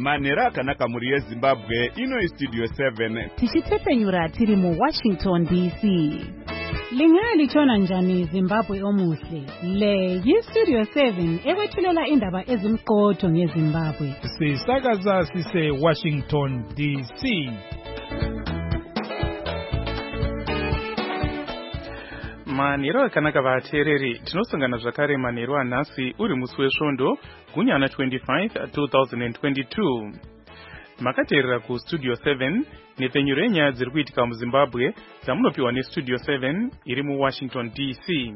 Manera akanaka muri yeZimbabwe ino Studio 7 tichitsepenyura tiri mu Washington DC. Lingali chona njani Zimbabwe omuhle. Le yi-Studio 7 ekwethulela indaba ezimqotho ngeZimbabwe. Sisakaza sise Washington DC. Manero akanaka vateereri, tinosangana zvakare manero anhasi uri musi wesvondo gunyana 25 2022. Makateerera ku Studio 7 nepenyuro yenyaya dziri kuitika muZimbabwe dzamunopiwa neStudio 7 iri mu Washington DC.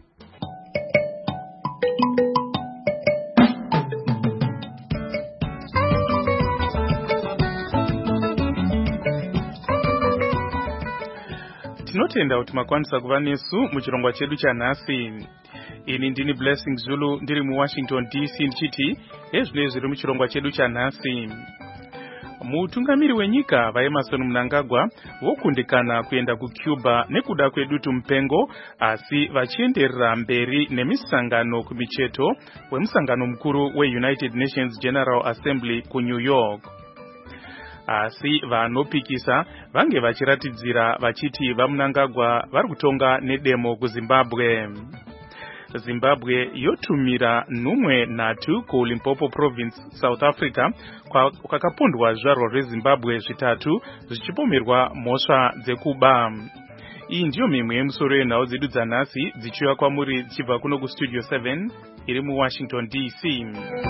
Tinotenda kuti makwanisa kuva nesu muchirongwa chedu chanhasi. Ini ndini Blessing Zulu ndiri mu Washington DC ndichiti ezvinezvi zviri muchirongwa chedu chanhasi. Mutungamiri wenyika vaEmmerson Mnangagwa vokundikana kuenda kuCuba nekuda kwedutu mupengo, asi vachienderera mberi nemisangano kumicheto wemusangano mukuru weUnited Nations General Assembly kuNew York. Asi vanopikisa vange vachiratidzira vachiti vaMnangagwa vari kutonga nedemo kuZimbabwe. Zimbabwe yotumira nhumwe nhatu kuLimpopo Province, South Africa, kwakapondwa zvaro reZimbabwe zvitatu zvichipomerwa mhosva dzekuba. Iyi ndiyo mimwe yemusoro yenhau dzedu dzanhasi dzichiuya kwamuri dzichibva kuno kuStudio 7 iri mu Washington DC.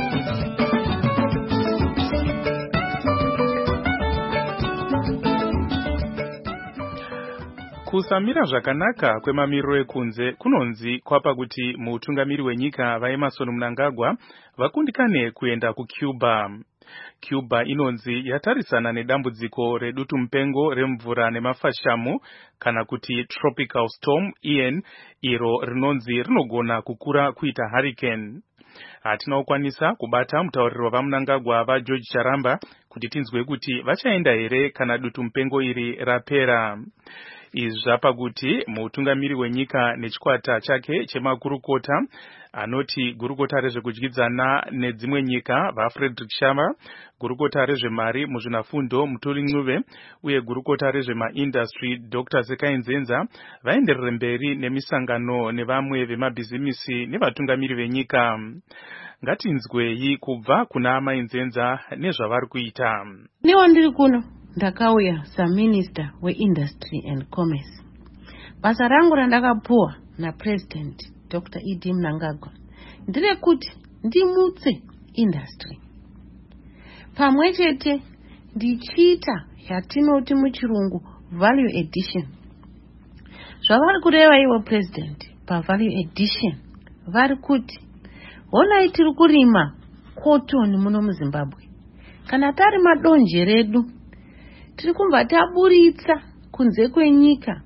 Kusamira zvakanaka kwemamiriro ekunze kunonzi kwapa kuti mutungamiri wenyika vaEmmerson Mnangagwa vakundikane kuenda kuCuba. Cuba inonzi yatarisana nedambudziko redutu mupengo remvura nemafashamu kana kuti tropical storm Ian, iro rinonzi rinogona kukura kuita hurricane. Hatina kukwanisa kubata mutauriro vaMnangagwa vaGeorge Charamba kuti tinzwe kuti vachaenda here kana dutu mupengo iri rapera. Izvi zvapa kuti mutungamiri wenyika nechikwata chake chemakurukota anoti gurukota rezvekudyidzana nedzimwe nyika vaFrederick Shama, gurukota rezvemari muzvinafundo Mutuli Ncube uye gurukota rezvemaindustry Dr. Sekainzenza vaenderere mberi nemisangano nevamwe vemabhizimisi nevatungamiri venyika. Ngatinzwei kubva kuna Mainzenza nezvavari kuita. Niwo ndiri kuno ndakauya saMinister weIndustry and Commerce. Basa rangu randakapuwa naPresident Dr. E.D. Mnangagwa nderekuti ndimutse industry. Pamwe chete ndichiita yatinoti muchirungu value addition. Zvavari kureva iwo President pavalue addition vari kuti honai tiri kurima cotton muno muZimbabwe. Kana tarima donje redu tiri kumva taburitsa kunze kwenyika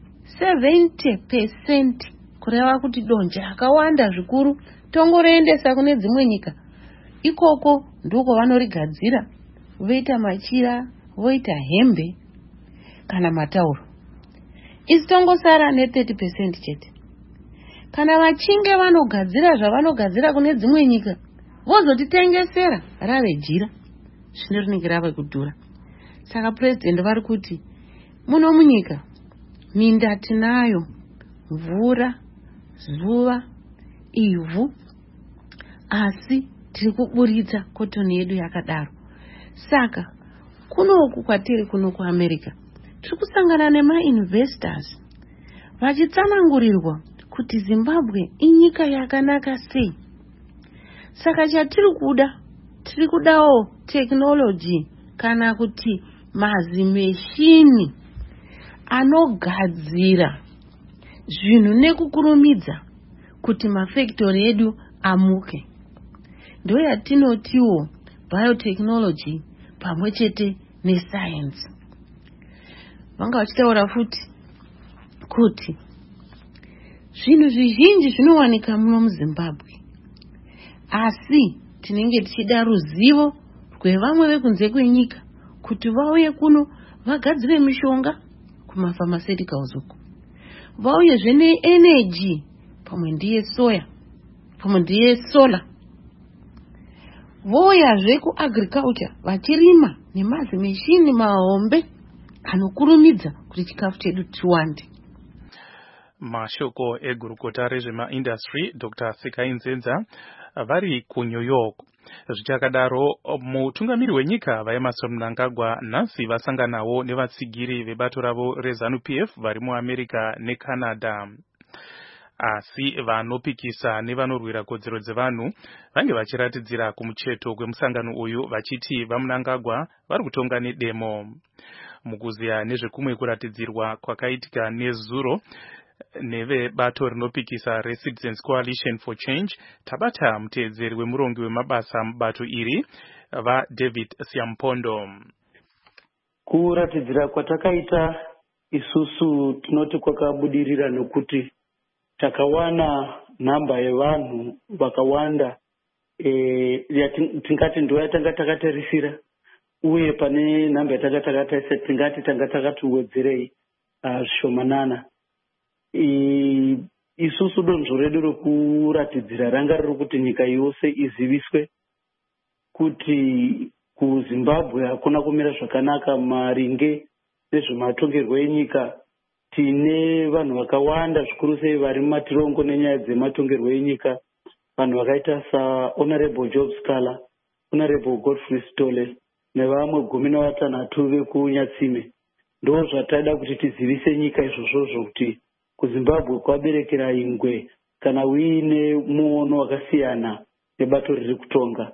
70% kureva kuti donje akawanda zvikuru tongoroendesa kune dzimwe nyika. Ikoko ndiko vanorigadzira, voita machira, voita hembe kana matauro. Isi tongosara ne30% chete. Kana vachinge vanogadzira zvavanogadzira kune dzimwe nyika, vozotitengesera rave jira, zvino rinenge rava kudhura. Saka President vari kuti muno munyika minda tinayo, mvura, zuva, ivhu, asi tiri kuburitsa cotton yedu yakadaro. Saka kunoku kwatiri kuno kuAmerica tiri kusangana nemainvestors vachitsanangurirwa kuti Zimbabwe inyika yakanaka sei. Saka chatiri kuda, tiri kudawo technology kana kuti mazimeshini anogadzira zvinhu nekukurumidza kuti mafactory edu amuke. Ndo yatinotiwo biotechnology pamwe chete nescience. Vanga vachitaura futi kuti zvinhu zvizhinji zvinowanika muno muZimbabwe, asi tinenge tichida ruzivo rwevamwe vekunze kwenyika kuti vauye kuno vagadzire mishonga kumapharmaceuticals uko, vauyezve neenergy, pamwe ndiye soya, pamwe ndiye solar, vouyazve kuagriculture vachirima nemazimeshini mahombe anokurumidza kuti chikafu chedu chiwande. Mashoko egurukota rezvemaindustry Dr. Sekai Nzenza vari kuNew York. Zvichakadaro, mutungamiri wenyika vaEmmerson Mnangagwa nhasi vasanganawo nevatsigiri vebato ravo reZANU-PF vari muAmerica neCanada. Asi vanopikisa nevanorwira kodzero dzevanhu vange vachiratidzira kumucheto kwemusangano uyu vachiti vaMnangagwa vari kutonga nedemo. Mukuziya nezvekumwe kuratidzirwa kwakaitika nezuro nevebato rinopikisa reCitizens Coalition for Change, tabata muteedzeri wemurongi wemabasa mubato iri vaDavid Siampondo. Kuratidzira kwatakaita isusu tinoti kwakabudirira nekuti takawana nhamba yevanhu vakawanda tingati ndo yatanga takatarisira, uye pane nhamba yatanga takataisa tingati tanga takatiwedzerei zvishomanana. Isusu donzvo redu rekuratidzira ranga riri kuti nyika yose iziviswe kuti kuZimbabwe hakuna kumira zvakanaka maringe nezvematongerwo enyika. Tine vanhu vakawanda zvikuru sei vari mumatirongo nenyaya dzematongerwo enyika, vanhu vakaita saHonorable Job Scala, Honorable Godfrey Stole nevamwe 16 vekunyatsime. Ndo zvatada kuti tizivise nyika izvozvozvo kuti kuZimbabwe kwaberekera ingwe kana uine muono wakasiyana nebato riri kutonga.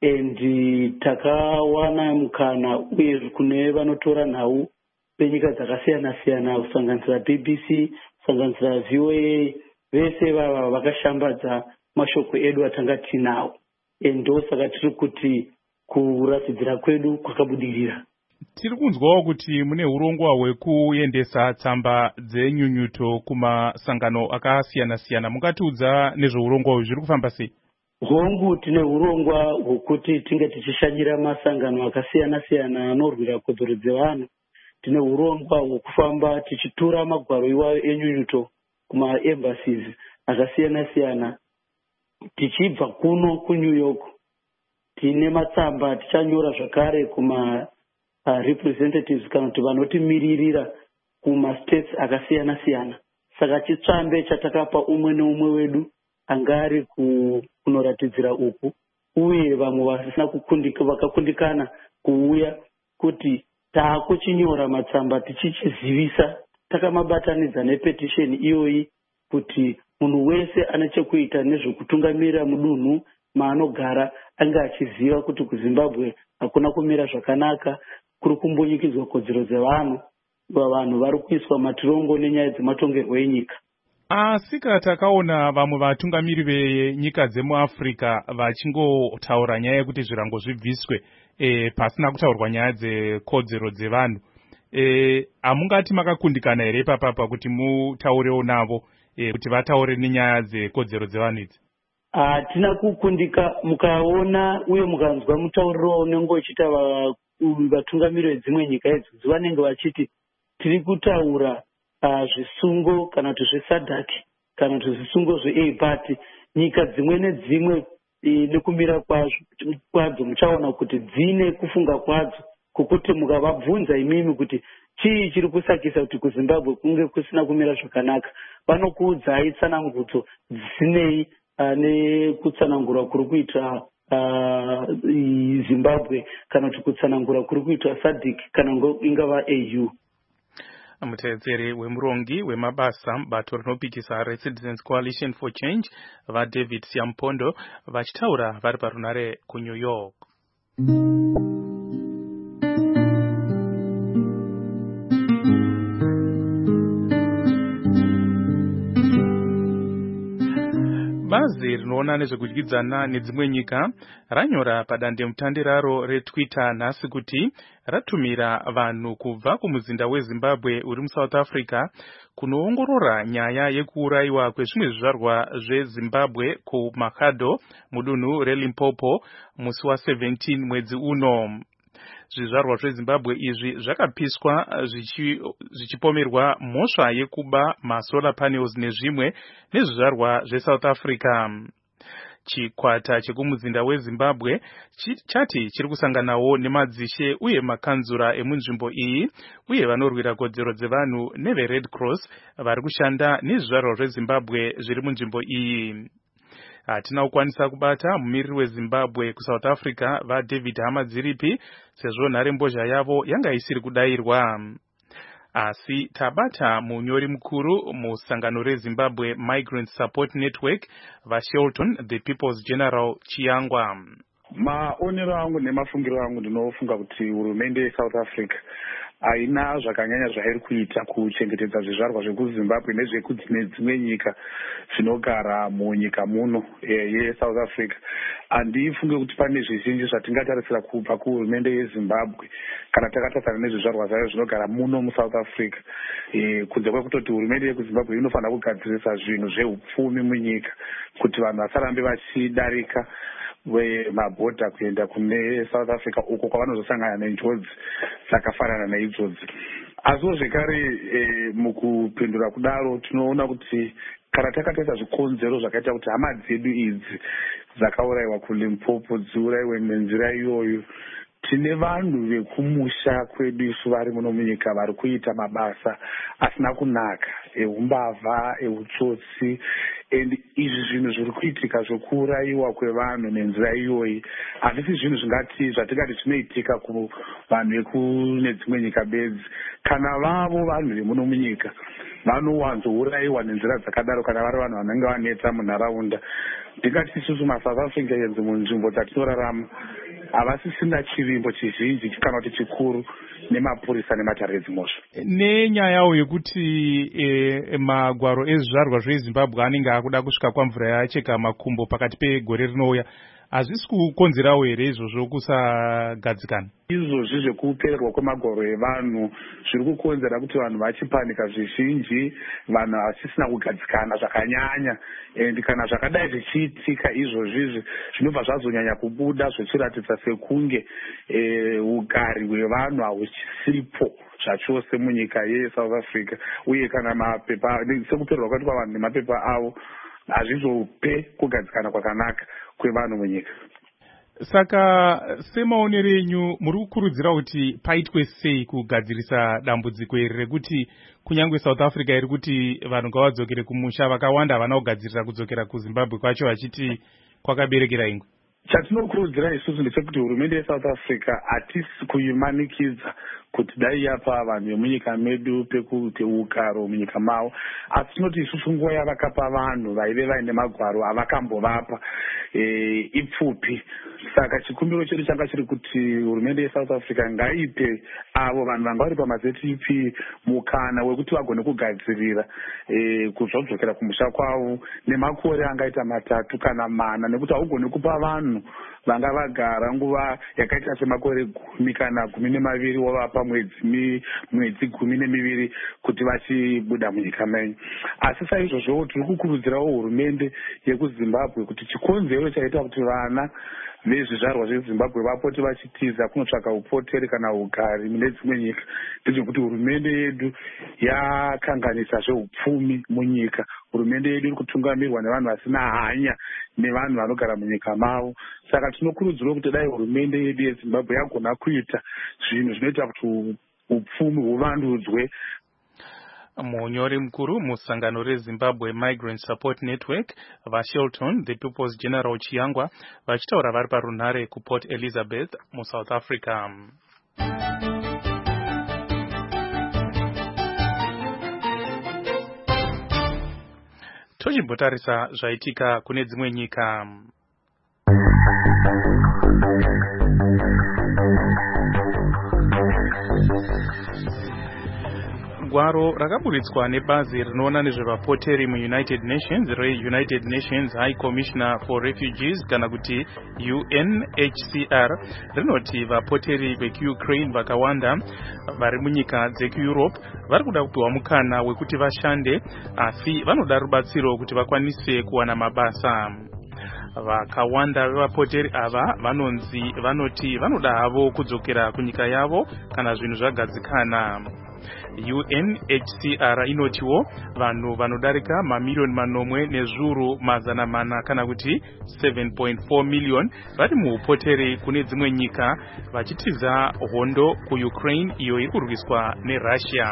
Takawana mukana uye kune vanotora nhau penyika dzakasiyana siyana kusanganisira BBC, kusanganisira VOA, vese vava vakashambadza mashoko edu atanga tinawo. Ndo saka tiri kuti kuratidzira kwedu kwakabudirira. Tiri kunzwawo kuti mune urongwa hwekuendesa tsamba dzenyunyuto kumasangano akasiyana-siyana. Mungatiudza nezveurongwa hwu zviri kufamba sei? Hongu tine urongwa hwokuti tinge tichishanyira masangano akasiyana-siyana anorwira kodzero dzevanhu. Tine urongwa hwokufamba tichitura magwaro iwayo enyunyuto kumaembassies akasiyana-siyana. Tichibva kuno kuNew York tine matsamba tichanyora zvakare kuma representatives kana kuti vanotimirira kumastates akasiyana-siyana. Saka chitsvambe chatakapa umwe neumwe wedu angari kunoratidzira uku, uye vamwe vasina vakakundikana kuuya kuti taakuchinyora matsamba tichichizivisa, takamabatanidza nepetisheni iyoyi kuti munhu wese ane chekuita nezvekutungamirira mudunhu maanogara anga achiziva kuti kuZimbabwe hakuna kumira zvakanaka, kuri kumbunyikidzwa kodzero dzevanhu, vanhu vari kuiswa matirongo nenyaya dzematongerwo enyika. Asi takaona vamwe vatungamiri venyika dzemuAfrica vachingotaura nyaya yekuti zvirango zvibviswe pasina kutaurwa nyaya dzekodzero dzevanhu. Hamungati makakundikana here papapa kuti mutaurewo navo kuti vataure nenyaya dzekodzero dzevanhu idzi? Hatina kukundika. Mukaona uye mukanzwa mutauriro unenge uchiita vatungamiri vedzimwe nyika idzi vanenge vachiti tiri kutaura zvisungo kana kuti zveSADC kana kuti zvisungo zveAPAT. Nyika dzimwe nedzimwe nekumira kwadzo muchaona kuti dzine kufunga kwadzo, kukuti mukavabvunza imimi kuti chii chiri kusakisa kuti kuZimbabwe kunge kusina kumira zvakanaka, vanokuudzai tsanangudzo dzisinei nekutsanangura kuri kuita Zimbabwe kana kuti kutsanangura kuri kuita SADC kana ingava AU. Muteedzeri wemurongi wemabasa bato rinopikisa reCitizens Coalition for Change vaDavid Siampondo vachitaura vari parunare kuNew York. Bazi rinoona nezvekudyidzana nedzimwe nyika ranyora padandemutande raro reTwitter nhasi kuti ratumira vanhu kubva kumuzinda weZimbabwe uri muSouth Africa kunoongorora nyaya yekuurayiwa kwezvimwe zvizvarwa zveZimbabwe kuMakhado mudunhu reLimpopo musi wa17 mwedzi uno. Zvizvarwa zveZimbabwe izvi zvakapiswa zvichipomerwa mhosva yekuba masolar panels nezvimwe nezvizvarwa zveSouth Africa. chikwata chekumuzinda weZimbabwe chati chiri kusanganawo nemadzishe uye makanzura emunzvimbo iyi uye vanorwira kodzero dzevanhu neveRed Cross vari kushanda nezvizvarwa zveZimbabwe zviri munzvimbo iyi. Hatina kukwanisa kubata mumiriri weZimbabwe kuSouth Africa vaDavid Hamadziripi sezvo nharembozha yavo yanga isiri kudayirwa. Asi tabata munyori mukuru musangano reZimbabwe Migrant Support Network vaShelton the People's General Chiyangwa. Maonero angu nemafungiro angu ndinofunga kuti hurumende yeSouth Africa haina zvakanyanya zvairi kuita kuchengetedza zvizvarwa zvekuZimbabwe nezvekune dzimwe nyika zvinogara munyika muno yeSouth Africa. Handifunge kuti pane zvizhinji zvatingatarisira kubva kuhurumende yeZimbabwe kana takatarisana nezvizvarwa zvayo zvinogara muno muSouth Africa, kunze kwekutoti hurumende yekuZimbabwe inofanira kugadzirisa zvinhu zveupfumi munyika kuti vanhu vasarambe vachidarika mabhodha kuenda kune South Africa uko kwavanozosangana nenjodzi dzakafanana naidzodzi. Asiwo zvekare mukupindura kudaro tinoona kuti kana takatarisa zvikonzero zvakaita kuti hama dzedu idzi dzakaurayiwa kuLimpopo dziurayiwe nenzira iyoyo, tine vanhu vekumusha kwedu isu vari muno munyika vari kuita mabasa asina kunaka eumbavha, eutsotsi, and izvi zvinhu zviri kuitika zvokuurayiwa kwevanhu nenzira iyoyi hazvisi zvinhu zvatingati zvinoitika kuvanhu vekune dzimwe nyika bedzi. Kana vavo vanhu vemuno munyika vanowanzourayiwa nenzira dzakadaro kana vari vanhu vanenge vanetsa munharaunda, ndingati isusu maSouth Africans munzvimbo dzatinorarama havasisina chivimbo chizhinji kana kuti chikuru nemapurisa nemataredzimozvo. Nenyayawo yekuti magwaro ezvizvarwa zveZimbabwe anenge akuda kusvika kwamvura yacheka makumbo pakati pegore rinouya, hazvisi kukonzerawo here izvozvo kusagadzikana? Izvozvi zvekupererwa kwemagwaro evanhu zviri kukonzera kuti vanhu vachipanika zvizhinji, vanhu vasisina kugadzikana zvakanyanya, and kana zvakadai zvichiitika izvozvizvi zvinobva zvazonyanya kubuda zvichiratidza sekunge ugari hwevanhu hauchisipo zvachose munyika yeSouth Africa, uye kana mapepa sekupererwa kwati vanhu nemapepa avo hazvizope kugadzikana kwakanaka kwevanhu munyika. Saka semaonero enyu muri kukurudzira kuti paitwe sei kugadzirisa dambudziko iri rekuti kunyange South Africa iri kuti vanhu ngavadzokere kumusha, vakawanda havana kugadzirira kudzokera kuZimbabwe kwacho vachiti kwakaberekera ingwe? Chatinokurudzira isusu ndechekuti hurumende yeSouth Africa hatisi kuimanikidza kuti dai yapa vanhu vemunyika medu pekuite ugaro munyika mavo, asi tinoti isusu nguva yavakapa vanhu vaive vaine magwaro avakambovapa ipfupi. Saka chikumbiro chedu changa chiri kuti hurumende yeSouth Africa ngaipe avo vanhu vanga vari pamaZTP mukana wekuti vagone kugadzirira kuzodzokera kumusha kwavo nemakore angaita 3 kana 4, nekuti haugoni kupa vanhu vanga vagara nguva yakaita semakore 10 kana 12 wavapa mwedzi 12 kuti vachibuda munyika menyu. Asi saizvozvo tiri kukurudzirawo hurumende yekuZimbabwe kuti chikonzero chaita kuti vana vezvizvarwa zveZimbabwe vapote vachitiza kunotsvaka upoteri kana ugari mune dzimwe nyika ndezvekuti hurumende yedu yakanganisa zveupfumi munyika. Hurumende yedu iri kutungamirwa nevanhu vasina hanya nevanhu vanogara munyika mavo. Saka tinokurudzirwa kuti dai hurumende yedu yeZimbabwe yagona kuita zvinhu zvinoita kuti upfumi huvandudzwe. Munyori mukuru musangano reZimbabwe Migrant Support Network vaShelton the People's General Chiyangwa vachitaura vari parunhare kuPort Elizabeth muSouth Africa. Tochimbotarisa zvaitika kune dzimwe nyika. Gwaro rakaburitswa nebazi rinoona nezvevapoteri muUnited Nations reUnited Nations High Commissioner for Refugees kana kuti UNHCR rinoti vapoteri vekuUkraine vakawanda vari munyika dzekuEurope vari kuda kupiwa mukana wekuti vashande, asi vanoda rubatsiro kuti vakwanise kuwana mabasa. Vakawanda vevapoteri ava vanoti vanoda havo kudzokera kunyika yavo kana zvinhu zvagadzikana. UNHCR inotiwo vanhu vanodarika mamiliyoni manomwe nezviuru mazana mana kana kuti 7.4 million vari muupoteri kune dzimwe nyika vachitiza hondo kuUkraine iyo iri kurwiswa neRussia.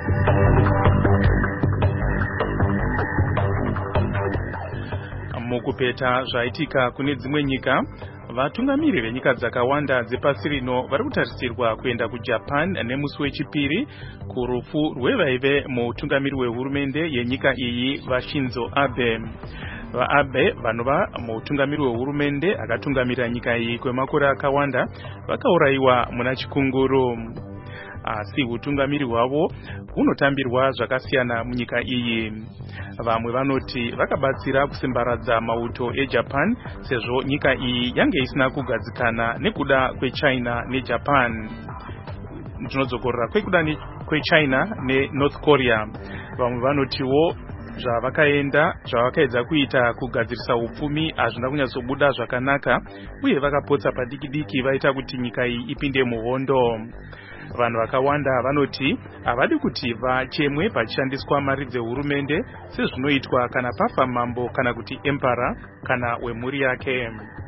Mukupeta zvaitika kune dzimwe nyika, vatungamiri venyika dzakawanda dzepasi rino vari kutarisirwa kuenda kuJapan nemusi wechipiri kurufu rwevaive mutungamiri wehurumende yenyika iyi vaShinzo Abe. VaAbe vanova mutungamiri wehurumende akatungamirira nyika iyi kwemakore akawanda vakaurayiwa muna chikunguru. Asi utungamiri hwavo unotambirwa zvakasiyana munyika iyi. Vamwe vanoti vakabatsira kusimbaradza mauto eJapan sezvo nyika iyi yange isina kugadzikana nekuda kweChina neJapan. Ndinodzokorera kwekuda kweChina neNorth Korea. Vamwe vanotiwo zvavakaedza kuita kugadzirisa upfumi hazvina kunyatsobuda zvakanaka uye vakapotsa padiki-diki vaita kuti nyika iyi ipinde muhondo. Vanhu vakawanda vanoti havadi kuti vachemwe pachishandiswa mari dzehurumende sezvinoitwa kana pafa mambo kana kuti empara kana wemhuri yake.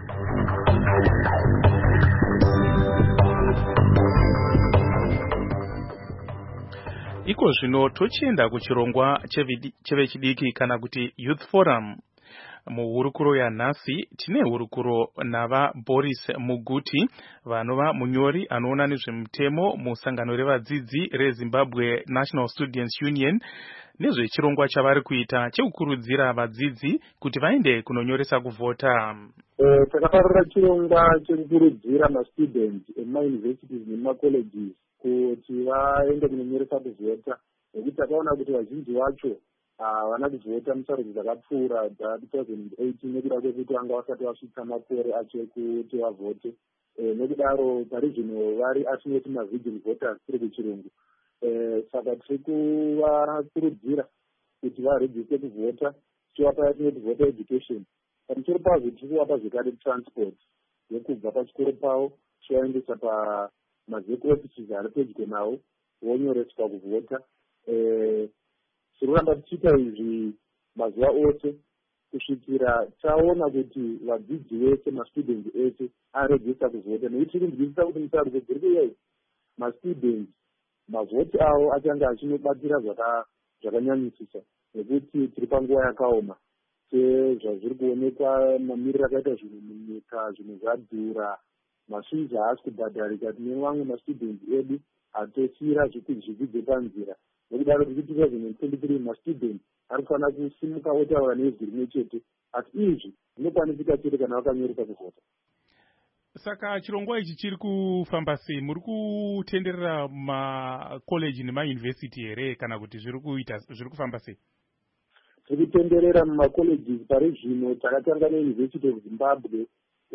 Iko zvino tochienda kuchirongwa chevechidiki kana kuti Youth Forum. Muhurukuro yanhasi tine hurukuro nava Boris Muguti vanova munyori anoona nezvemutemo musangano revadzidzi reZimbabwe National Students Union nezvechirongwa chavari kuita chekukurudzira vadzidzi kuti vaende kunonyoresa kuvhota. Takaparura chirongwa chekukurudzira mastudents emauniversities nemacolleges kuti vaende kunonyoresa kuvhota nekuti takaona kuti vazhinji vacho havana kuvhota musarudzo dzakapfuura dza2018 nekuda kwekuti vanga vasati vasvitsa makore acho ekuti vavhote. Nekudaro pari zvino vari atinoti mavigil voters tiri kuchirungu. Saka tiri kuvakurudzira kuti varejiste kuvhota tichivapa yatinoti voter education. Pamusoro pazvo tiri kuvapa zvekare transport yekubva pachikoro pavo tichivaendesa pamazeko offices ari pedyo navo vonyoreswa kuvhota. Tiroramba tichiita izvi mazuva ose kusvikira taona kuti vadzidzi vese mastudents ese arejista kuvhota. Nekuti tiri kunzwisisa kuti musarudzo dziri kuyeyi mastudents mavhoti avo achange achinobatira zvakanyanyisisa nekuti tiri panguva yakaoma sezvazviri kuonekwa mamiriro akaita zvinhu munyika, zvinhu zvadhura, masvizha haasi kubhadharika. Tine vamwe mastudents edu atosiyira zvidzidzo panzira. Nekudaro kuti 2023 mastudents ari kufanira kusimuka otaura nezwi rimwe chete, asi izvi zvinokwanisika chete kana vakanyoresa kuvhota. Saka chirongwa ichi chiri kufamba sei? Muri kutenderera makoleji nemauniversity here kana kuti zviri kufamba sei? Tiri kutenderera mumacolleges. Pari zvino takatanga neUniversity of Zimbabwe.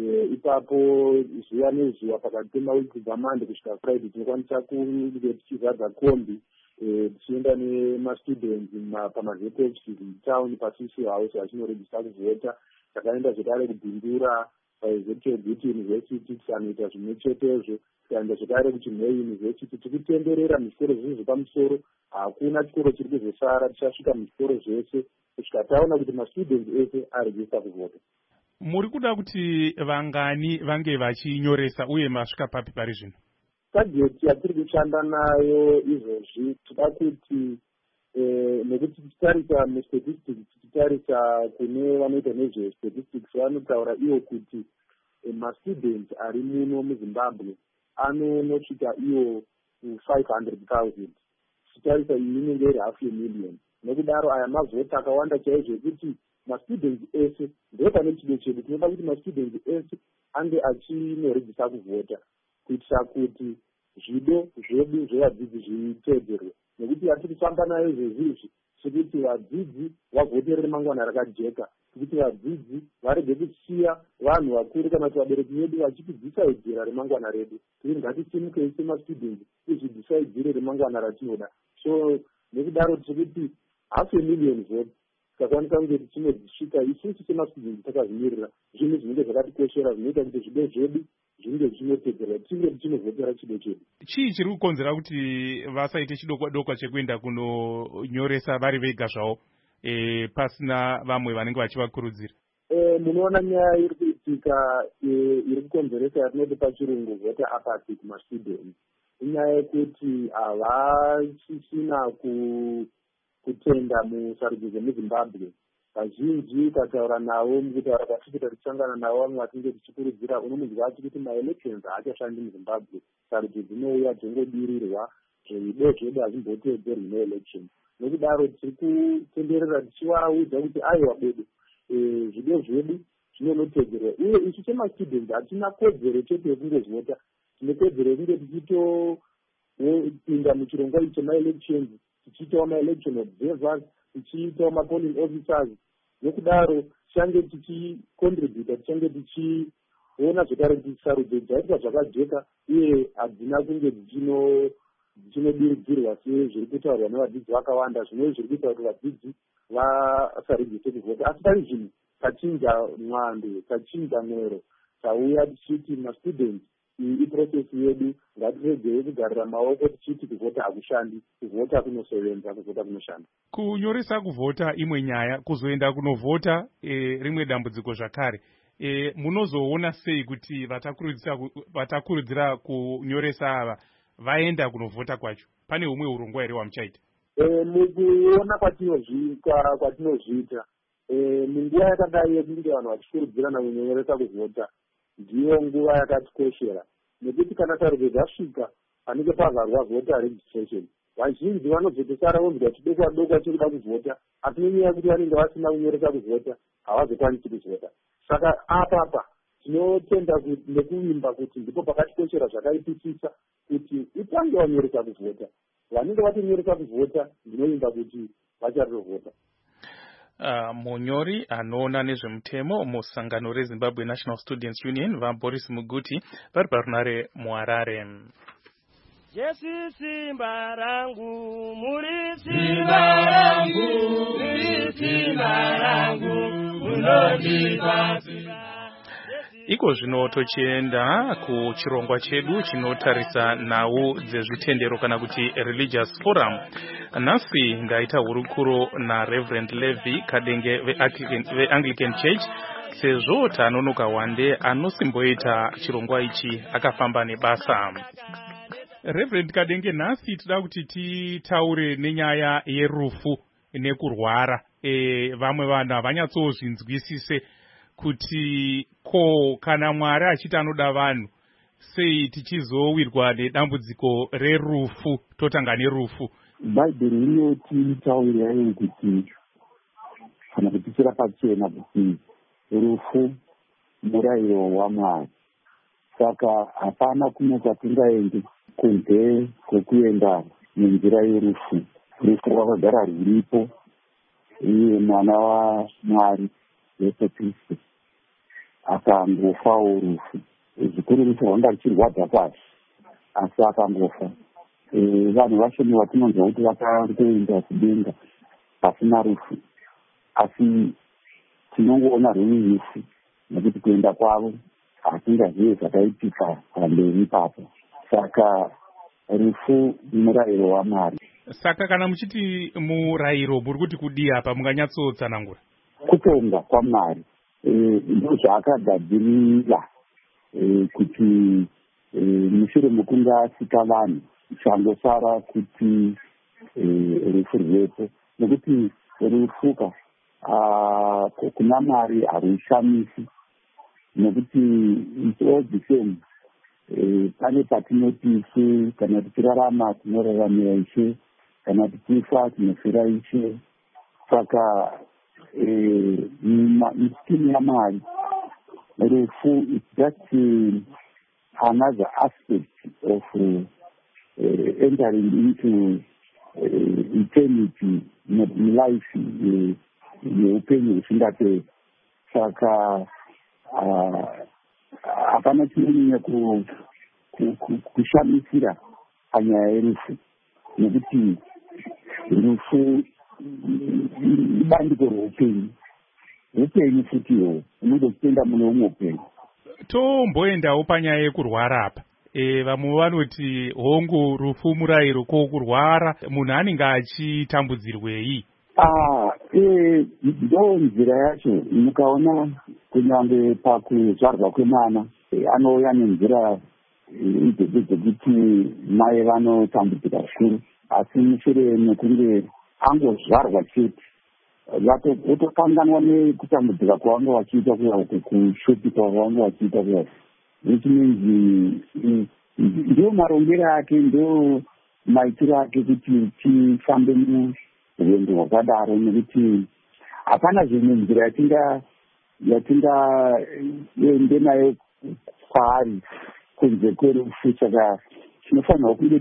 Ipapo zuva nezuva pakati pemawiki kubva Mande kusvika Friday tinokwanisa kunge tichizadza kombi tichienda nemastudents pamazeko offices mutown paCC House vachinorejista kuvhota. Takaenda zvekare kubhindura paEzekiel Beauty University tikanoita zvimwe chetezvo. Tikaenda zvekare kuChinhai University. Tiri kutenderera muzvikoro zvizvi zvepamusoro. Hakuna chikoro chiri kuzosara, tichasvika muzvikoro zvese kusvika taona kuti mastudents ese arejista kuvhota. Muri kuda kuti vangani vange vachinyoresa uye masvika papi pari zvino? Target yatiri kushanda nayo izvozvi toda kuti nekuti tichitarisa mustatistics, tichitarisa kune vanoita nezvestatistics vanotaura iyo kuti mastudents ari muno muZimbabwe anonosvika iyo 500,000. Tichitarisa iyi inenge iri 500,000. Nekudaro aya mavhota akawanda chaizvo ekuti mastudents ese ndo pane chido chedu. Tinoda kuti mastudents ese ange achinorejista kuvhota kuitira kuti zvido zvedu zvevadzidzi zviteedzerwe. Nekuti yatiri kufamba nayo izvozvizvi sekuti vadzidzi vavhotere remangwana rakajeka, kuti vadzidzi varege kusiya vanhu vakuru kana kuti vabereki vedu vachitidhisaidzira remangwana redu. Tiri ngatisimukei semastudents izvidhisaidzire remangwana ratinoda. So nekudaro tiri kuti 500,000 votes tikakwanisa kunge tichinodzisvika isusu semastudents takazvimirira zvinhu zvinenge zvakatikoshera zvinoita kuti zvido zvedu zvinge zvinotedzerwa tinge tichinovhotera chido chedu. chii chiri kukonzera kuti vasaite chidokwa chekuenda kunonyoresa vari vega zvavo pasina vamwe vanenge vachivakurudzira? Munoona nyaya iri kuitika iri kukonzeresa yatinoti pachirungu vota apathy kumastudents. Inyaya yekuti havachisina kutenda musarudzo dzemuzimbabwe. Vazhinji ukataura navo mukutaura kwatikuita tichangana navo vamwe vatinge tichikurudzira unomunzwa achi kuti maelections haachashandi muzimbabwe. Sarudzo dzinouya dzongodirirwa zvido zvedu hazvimbotedzerwi neelections. Nokudaro tiri kutenderera tichivaudza kuti aiwa bedu zvido zvedu zvinonotedzerwa, uye isu semastudents hatina kodzero chete yekungozvota, tine kodzero yekunge tichitopinda muchirongwa ichi chemaelections, tichiitawo maelection observers, tichiitawo mapolling officers. Nokudaro tichange tichicontributa, tichange tichiona zvekare kuti sarudzo dzaitika zvakajeka uye hadzina kunge dzichinodiridzirwa sezviri kutaurwa nevadzidzi vakawanda. Zvimwe zviri kuita kuti vadzidzi vasarudze kuvhota, asi pane zvinhu tachinja mwando, tachinja mwero, tauya tichiti mastudents iprocesi yedu ngatiregei kugarira maoko tichiti kuvhota hakushandi, kuvhota kunosevenza, kuvhota kunoshanda. Kunyoresa kuvhota imwe nyaya, kuzoenda kunovhota rimwe dambudziko zvakare. Munozoona sei kuti vatakurudzira kunyoresa ava vaenda kunovhota kwacho? Pane humwe urongwa here hwamuchaita? Mukuona kwatinozviita munguva yakadai yekunge vanhu vachikurudzirana kunyoresa kuvhota ndiyo nguva yakatikoshera, nekuti kana sarudzo dzasvika panenge pavharwa vhota registration, vazhinji vanozotosara vonzwa chidokwa chekuda kuvhota, asi nenyaya yekuti vanenge vasina kunyoresa kuvhota havazokwanisi kuvhota. Saka apapa tinotenda nekuvimba kuti ndipo pakatikoshera zvakaipisisa kuti utange wanyoresa kuvhota. Vanenge vatonyoresa kuvhota ndinovimba kuti vachatovhota. Munyori anoona nezvemutemo musangano reZimbabwe National Students Union vaBoris Muguti vari parunare muHarare. Jesu simba rangu, muri simba rangu, muri simba rangu, munondipa simba. Iko zvino tochienda kuchirongwa chedu chinotarisa nhau dzezvitendero kana kuti religious forum. Nhasi ndaita hurukuro naReverend Levi Kadenge veAnglican Church sezvo tanonoka wande anosimboita chirongwa ichi akafamba nebasa. Reverend Kadenge, nhasi tida kuti titaure nenyaya yerufu nekurwara. Vamwe vanhu havanyatsozvinzwisise kuti kana Mwari achiti anoda vanhu, sei tichizowirwa nedambudziko rerufu, totanga nerufu. Bhaibheri inotaurirai kuti kana kutisira pachena kuti rufu murayiro waMwari. Saka hapana kunaka tingaende kunze kwekuenda nenzira yerufu. Rufu rwakagara rwuripo, iye mwana waMwari Yesu Kristu akangofawo rufu. Zvikuru rufu rwanga ruchirwadza pasi, asi akangofa. Vanhu vashoni vatinonzwa kuti vakangoenda kudenga pasina rufu, asi tinongoona rwuri rufu nekuti kuenda kwavo hatingazive zvakaitika pamberi ipapo. Saka rufu murayiro waMwari. Saka kana muchiti murayiro muri kuti kudii apa, munganyatsotsanangura? Kutonga kwaMwari ndo zvaakagadzirira kuti mushure mekunge asika vanhu changosara kuti rufu rwepo, nekuti rufuka kuna Mwari harushamisi, nekuti it's all the same. Pane patinoti Ishe kana tichirarama tinoraramira Ishe, kana tichifa tinofira Ishe. Saka misikimu yaMwari rufu is just another aspect of entering into eternity, life yeupenyu husingaperi. Saka hapana chinonyanya kushamisira panyaya yerufu, nekuti rufu ibandiko roupenyu. Upenyu futiwo unoda kutenda mune umwe upenyu. tomboendawo panyaya yekurwara apa. Vamwe vanoti hongu rufu murayiro ko kurwara munhu anenge achitambudzirwei? Ndo nzira yacho. Mukaona kunyange pakuzvarwa kwemwana anouya nenzira idzodzo dzekuti mai vanotambudzika zvikuru, asi mushure mekunge angozvarwa chete votokanganwa nekutambudzika kwavanga vachiita kuya kushupika kwavanga vachiita kuya. Which means ndio marongero ake, ndio maitiro ake kuti tifambe murwendo rwakadaro, nekuti hapana zvimwe nzira yatingaende nayo kwaari kunze kwerufu. Saka tinofanirwa kunge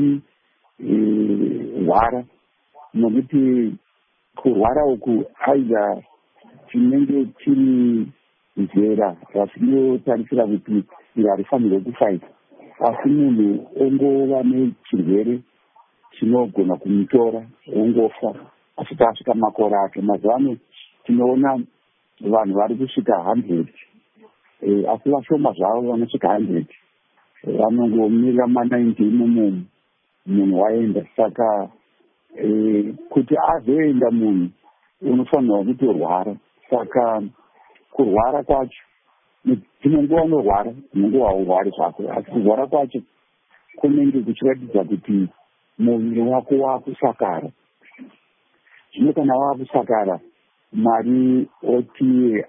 tichirwara, nokuti kurwara uku aidha tinenge tiri nzera rasinotarisira kuti harifanirwe kufaita, asi munhu ongova nechirwere chinogona kumutora ongofa asvika asvika makore ake. Mazuva ano tinoona vanhu vari kusvika 100, asi vashoma zvavo vanosvika 100 vanongomirira ma90 imomo munhu waenda. Saka kuti azoenda munhu unofanirwa kutorwara. Saka kurwara kwacho, dzimwe nguva unorwara, dzimwe nguva haurwari zvako, asi kurwara kwacho kunenge kuchiratidza kuti muviri wako wakusakara. Zvino kana wakusakara, Mwari oti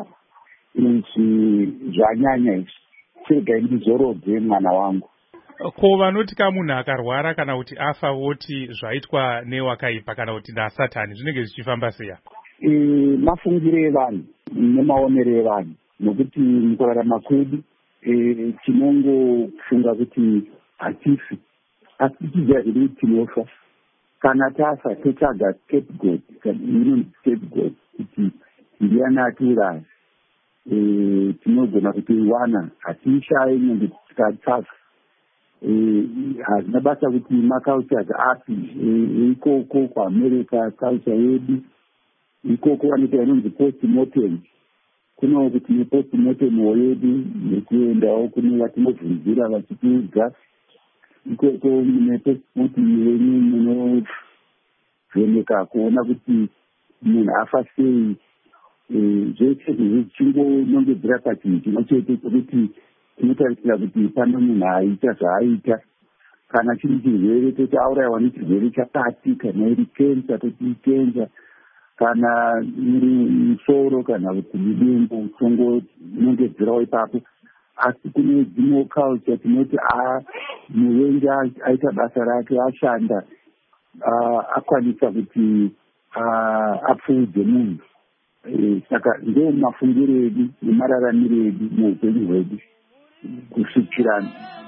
izvi zvanyanya izvi, chiregai ndizorodze mwana wangu. Ko vanoti ka munhu akarwara kana kuti afa voti zvaitwa newakaipa kana kuti naSatani, zvinenge zvichifamba sei? Mafungiro evanhu nemaonero evanhu, nokuti mukurarama kwedu tinongofunga kuti hatifi, asi tichiziva kuti tinofa. Kana tafa totsvaga scapegoat, scapegoat kuti ndiani atiuraya. Tinogona kutoiwana, hatiishayi nyangwe tikatafa. Hazina basa kuti macultures api, ikoko kuAmerica culture yedu, ikoko vanoita vanonzi post-mortem. Kuno kuti nepost-mortem yedu nekuendawo kune vatinobvunzira vachitiudza. Ikoko nepost-mortem yenyu munovheneka kuona kuti munhu afa sei. Zvese zvichingonongedzera pachinhu chimwe chete chokuti tinotarisira kuti pane munhu aita zvaaita. Kana chiri chirwere toti aurayiwa nechirwere chakati, kana iri kensa toti kensa, kana iri musoro kana kuti mudumbu, tongonongedzerawo ipapo. Asi kune dzimwe culture tinoti muvengi aita basa rake, ashanda, akwanisa kuti apfuudze munhu. Saka ndo mafungiro edu nemararamiro edu muupenyu hwedu kusvikira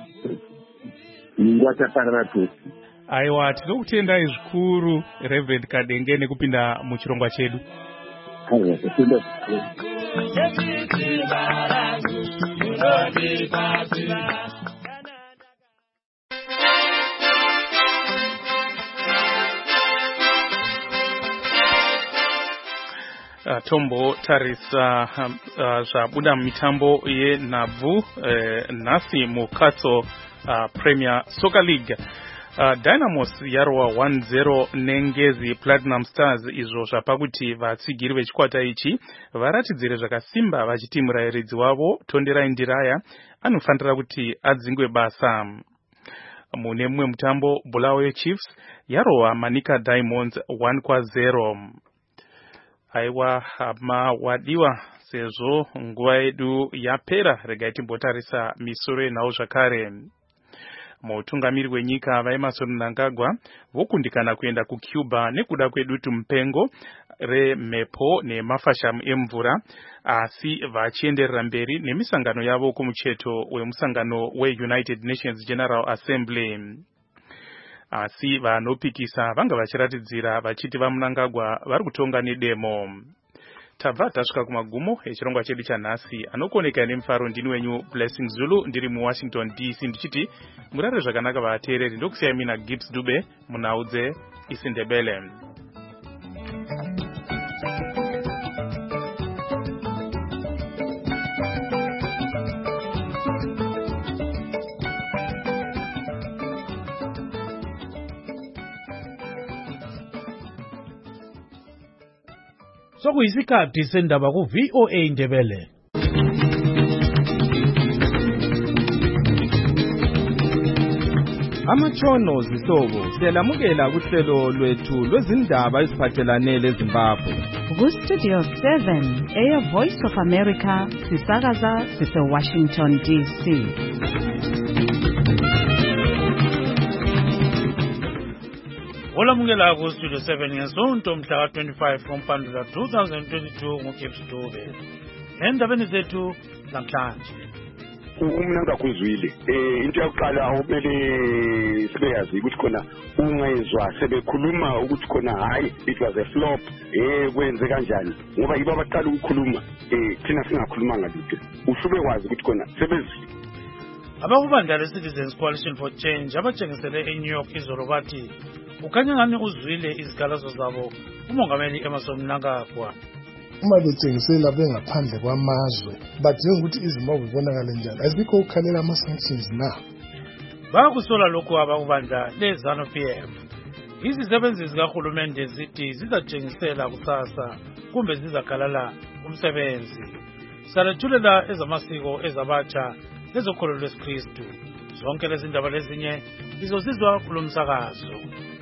nguva taparara tose. Aiwa, tinokutendai zvikuru Reverend Kadenge nekupinda muchirongwa chedu. Aiwa, tatenda. Tombo tarisa zvabuda mitambo yenhabvu nhasi mukatso Premier Soccer League. Dynamos yarowa 1-0 nengezi Platinum Stars, izvo zvapa kuti vatsigiri vechikwata ichi varatidzire zvakasimba vachiti murayiridzi wavo Tonderai Ndiraya anofanira kuti adzingwe basa. Mune mumwe mutambo Bulawayo Chiefs yarowa Manika Diamonds 1-0. Aiwa hama wadiwa, sezvo nguva yedu yapera, regai timbotarisa misoro yenhau zvakare. Mutungamiri wenyika vaEmmerson Mnangagwa vokundikana kuenda kuCuba nekuda kwedutu mupengo remhepo nemafashamu emvura, asi vachienderera mberi nemisangano yavo kumucheto wemusangano weUnited Nations General Assembly. Asi vanopikisa vanga vachiratidzira vachiti vaMnangagwa vari kutonga nedemo. Tabva tasvika kumagumo echirongwa chedu chanhasi. Anokoneka nemufaro ndini wenyu Blessing Zulu, ndiri muWashington DC, ndichiti murare zvakanaka vateereri. Ndokusiyai mina Gibbs Dube munhau dzeIsiNdebele. Sokuyisikhathi sendaba ku VOA Ndebele. Amatshono zihlobo siyalamukela kuhlelo lwethu lwezindaba eziphathelane leZimbabwe. Ku-Studio 7 Air Voice of America sisakaza sise-Washington DC. Olamukela ku-Studio 7 ngesonto mhla ka-25 kuMpandula 2022 nguGibbs Dube. Endabeni zethu namhlanje. Mina ngakuzwile into yokuqala okumele sibeyazi ukuthi khona ungezwa sebekhuluma ukuthi khona hayi it was a flop kwenze kanjani ngoba yibo abaqala ukukhuluma thina singakhulumanga lutho usube kwazi ukuthi khona sebezile. Abakubandla le-Citizens Coalition for Change abatshengisele eNew York izolo bathi ukhanya ngani uzwile izikhalazo zabo umongameli Emmerson Mnangagwa. Uma betshengisela bengaphandle kwamazwe badinga ukuthi iZimbabwe ibonakale njani azikho ukukhalela ama-sanctions na. Bayakusola lokhu abakubandla le-ZANU-PF. Izisebenzi zikahulumende zithi zizatshengisela kusasa kumbe zizakhalala umsebenzi. Salethulela ezamasiko ezabatsha lezokholo lwesikristu. Zonke lezi ndaba lezinye izozizwa kulo msakazo.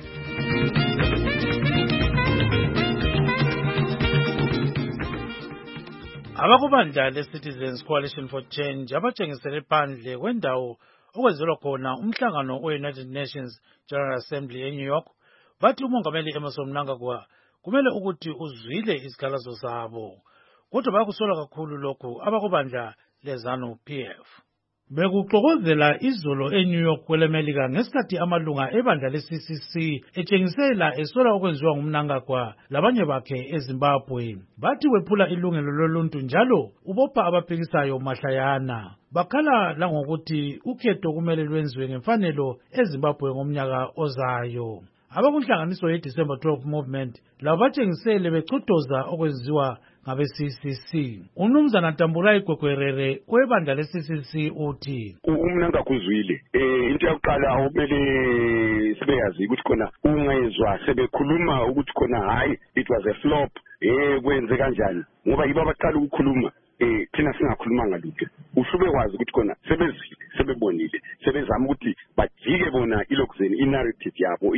Abakubandla le-Citizens Coalition for Change abatshengisele phandle kwendawo okwenzelwa khona umhlangano we-United Nations General Assembly eNew York bathi umongameli Emmerson Mnangagwa kumele ukuthi uzwile izikhalazo zabo. Kodwa bayakusola kakhulu lokhu abakubandla le-ZANU-PF. Bekuxokozela izolo eNew York kwelemelika ngesikhathi amalunga ebandla le-CCC etshengisela esola okwenziwa nguMnangagwa labanye bakhe eZimbabwe. Bathi wephula ilungelo loluntu njalo ubopha abaphikisayo mahlayana. Bakhala langokuthi ukhetho kumele lwenziwe ngemfanelo eZimbabwe ngomnyaka ozayo. Abakunhlanganiso ye-December 12 movement labo batshengisele bechutoza okwenziwa ngabe-CCC. Umnumzana Ntambulayi Gwegwerere webandla le-CCC uthi Mnangagwa into yokuqala okumele sibeyazi ukuthi khona ungezwa sebekhuluma ukuthi khona hayi it was a flop kwenze kanjani ngoba yibo abaqala ukukhuluma thina singakhulumanga lutho usube kwazi ukuthi khona sebezile sebebonile sebezama ukuthi bajike bona ilokuzeni inarrative yabo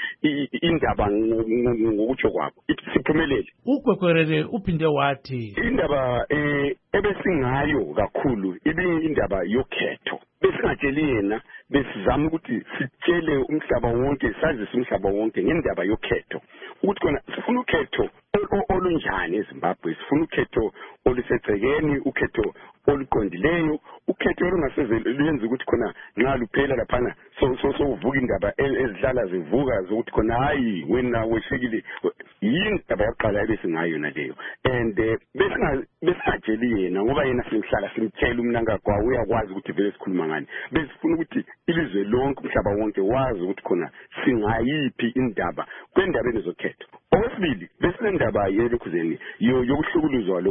indaba ngokutsho kwabo siphumelele. uGwegwerere uphinde wathi indaba ebesingayo kakhulu indaba yokhetho besingatsheli yena besizama ukuthi sitshele umhlaba wonke sazise umhlaba wonke ngendaba yokhetho ukuthi khona sifuna ukhetho olunjani eZimbabwe sifuna ukhetho olusegcekeni ukhetho oluqondileyo ukhetho olungaseze luyenza ukuthi khona nxa luphela laphana so uvuka indaba ezidlala zivuka zokuthi khona hayi wena wefikile yindaba yaqala ebesingayo naleyo and besingatsheli yena ngoba yena simhlala simtshela uMnangagwa uyakwazi ukuthi vele sikhuluma ngani besifuna ukuthi ilizwe lonke umhlaba wonke wazi ukuthi khona singayiphi indaba kwendabeni zokhetho. Okwesibili besinendaba yelokhuzeni yokuhlukuluzwa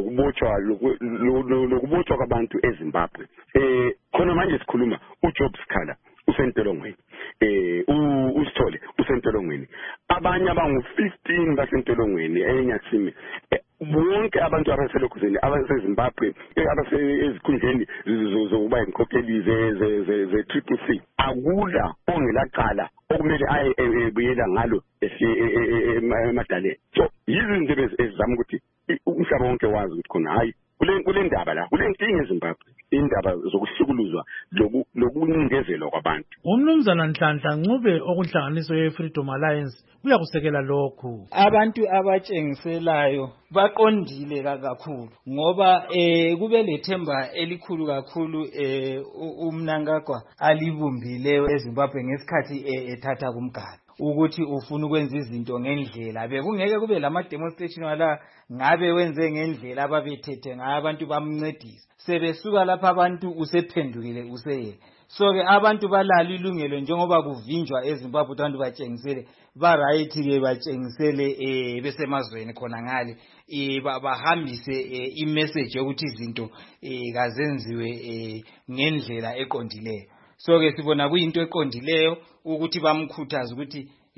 lokubotshwa kwabantu eZimbabwe. Khona manje sikhuluma uJob Sikhala usentolongweni uSithole usentolongweni abanye abangu-15 basentolongweni enyathimi bonke abantu abaselokhuzeni abaseZimbabwe abasezikhundleni zokuba inkokheli ze-CCC akula ongelaqala okumele ayebuyela ngalo emadaleni. So yizinto ezizama ukuthi umhlaba wonke wazi ukuthi khona hayi kule ndaba la kule nkinga eZimbabwe indaba zokuhlukuluzwa lokunikezelwa kwabantu. Umnumzana Nhlanhla Ncube okunhlanganiso ye-Freedom Alliance uyakusekela lokhu. Abantu abatshengiselayo baqondile kakhulu ngoba kube lethemba elikhulu kakhulu uMnangagwa alibumbileyo eZimbabwe ngesikhathi ethatha kumgalo ukuthi ufuna ukwenza izinto ngendlela bekungeke kube lama demonstration wala ngabe wenze ngendlela ababethethe ngayo abantu bamncedisa sebesuka lapha abantu usephendukile useyela. So ke abantu balala ilungelo njengoba kuvinjwa eZimbabwe abantu batshengisele ba right ke batshengisele besemazweni khona ngale bahambise imessage yokuthi izinto kazenziwe ngendlela eqondileyo. So ke sibona kuyinto eqondileyo ukuthi bamkhuthaza ukuthi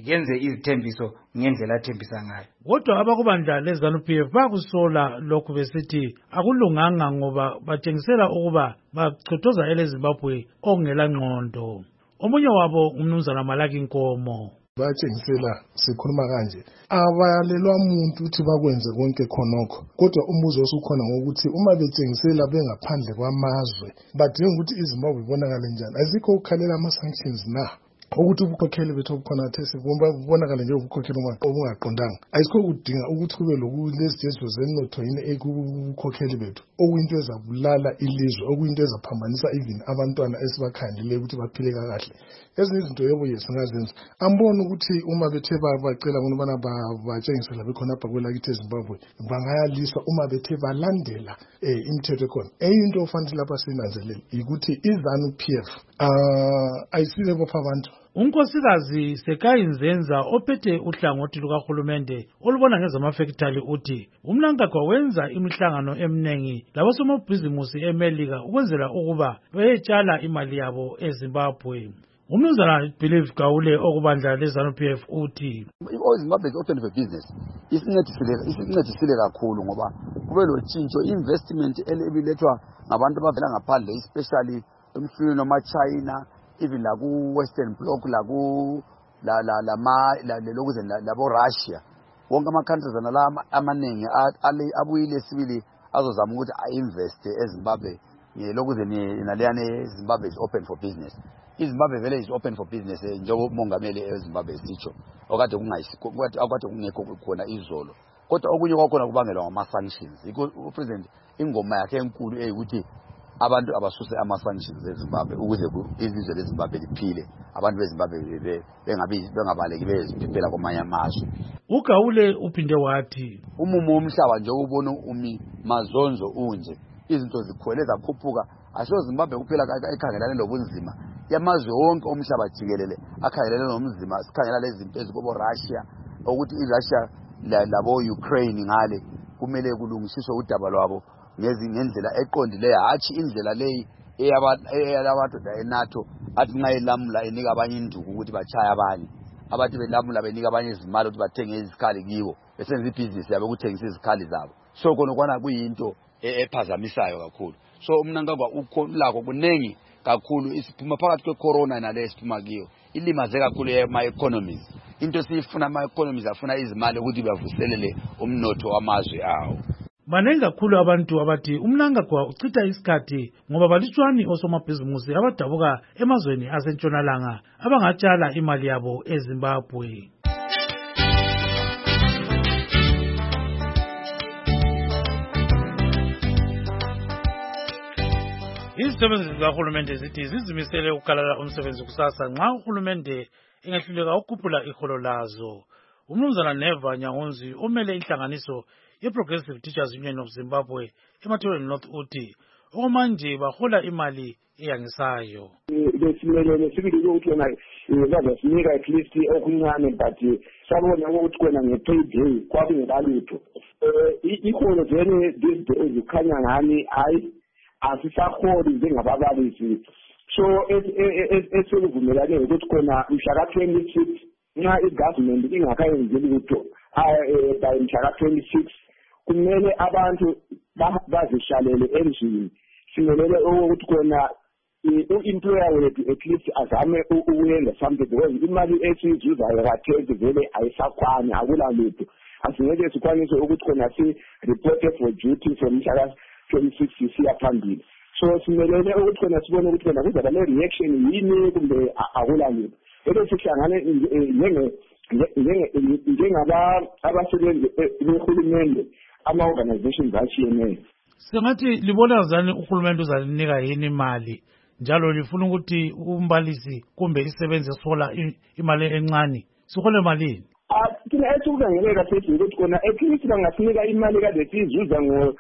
kenze izithembiso ngendlela athembisa ngayo. Kodwa abakubandla leZANU-PF bakusola lokhu besithi akulunganga ngoba batshengisela ukuba bachothoza eleZimbabwe okungela ngqondo. Omunye wabo umnumzana Malaki Nkomo. Batshengisela sikhuluma kanje abayalelwa umuntu ukuthi bakwenze konke khonokho, kodwa umbuzo osukhona ngokuthi uma betshengisela bengaphandle kwamazwe badinga ukuthi iZimbabwe ibonakale njani. Azikho ukukhalela ama-sanctions na ukuthi ubukhokheli bethu obukhona kathesi kubonakale nje ubukhokheli obungaqondanga. Ayikho kudinga ukuthi kube lokulezijezo zenotho yini ekubukhokheli bethu okuyinto ezabulala ilizwe, okuyinto ezaphambanisa even abantwana esibakhandileyo ukuthi baphile kahle. Ezinye izinto yebo singazenza. Ambona ukuthi uma bethe bacela ukubana batshengisela bekhona apha kwelakithi eZimbabwe bangayaliswa uma bethe balandela imithetho ekhona. Enye into ofanele lapha sinanzelele ukuthi iZANU-PF ayisile bopha abantu. Unkosikazi Sekayinzenza ophethe uhlangothi lukahulumende olubona ngezamafekithali uthi uMnangagwa wenza imihlangano eminengi labosomabhizimusi eMelika ukwenzela ukuba beyetshala imali yabo eZimbabwe. Umnumzana Believe Gawule okubandla leZANU-PF uthi iZimbabwe is open for business. Isincedisile kakhulu ngoba kube lo tshintsho investment ebilethwa ngabantu abavela ngaphandle especially emhlweni wama-China even la ku-Western Bloc labo Russia wonke ama-countries la amaningi abuyile sibili azozama ukuthi a-investe eZimbabwe lokuze naleyane Zimbabwe is open for business. iZimbabwe vele is open for business njengoba umongameli eZimbabwe sitsho okade kungekho khona izolo, kodwa okunye kwakhona kubangelwa ngama-sanctions. uPresident ingoma yakhe enkulu eyikuthi abantu abasuse ama-sanctions eZimbabwe ukuze izizwe leZimbabwe liphile, abantu beZimbabwe bengabaleki beziphiphela kwamanye amazwe. uGawule uphinde wathi umumo womhlaba nje ubona mazonzo unje izinto zikhwele zakhuphuka asoZimbabwe kuphela ekhangelane lobunzima yamazwe wonke omhlaba jikelele akhangelane nomzima. Sikhangela lezi zinto ezikobo Russia ukuthi iRussia labo Ukraine ngale kumele kulungisiswe udaba lwabo ngendlela eqondileyo, hatshi indlela leyi eyalabantu eNATO athi nxa elamula enika abanye induku ukuthi bachaya abanye, abathi belamula benika abanye izimali ukuthi bathenge izikhali kibo besenza ibhizinisi yabo ukuthengisa izikhali zabo. So khona kuyinto ephazamisayo kakhulu. So uMnangagwa lakho kunengi kakhulu isiphuma phakathi kwecorona nale siphuma kiyo ilimaze kakhulu ema-economies. Into siyifuna ama-economies afuna izimali ukuthi bavuselele umnotho wamazwe awo. Banengi kakhulu abantu abathi uMnangagwa uchitha isikhathi ngoba balutshwane osomabhizimusi abadabuka emazweni asentshonalanga abangatshala imali yabo eZimbabwe. Izisebenzi zikahulumende zithi zizimisele ukukalala umsebenzi kusasa nxa uhulumende engehluleka ukukhuphula iholo lazo. Umnumzana Neva Nyangonzi omele inhlanganiso ye-Progressive Teachers Union of Zimbabwe eMathebeleni North uthi okumanje bahola imali eyangisayo. Besimelele sibili ukuthi wena bazasinika at least okuncane but sabona ukuthi kwena nge-payday kwakungekalutho. Iholo vele these days zikhanya ngani hayi asisaholi njengababalisi. So esikuvumelane ukuthi khona mhla ka-26 nxa i-government ingakayenzeli lutho by mhla ka-26 kumele abantu bazihlalele endlini. Simelele ukuthi khona u-employer wethu at least azame ukuyenza something because imali esiyizuzayo kathesi vele ayisakhwani akulalutho. Asingeke sikwanise ukuthi khona si-reporte for duty from mhla ka-26 siya phambili. So simelele ukuthi khona sibone ukuthi khona kuzaba ne-reaction yini kumbe akulalutho. Ebe sihlangane abasebenzi behulumende ama-organizations atshiyeneyo. Sengathi libona zani uhulumende uzalinika yini imali njalo lifuna ukuthi umbalisi kumbe isebenze sola imali encane sikhole malini? Thina esikukangeleka sethi ukuthi khona at least bangasinika imali kade siyizuza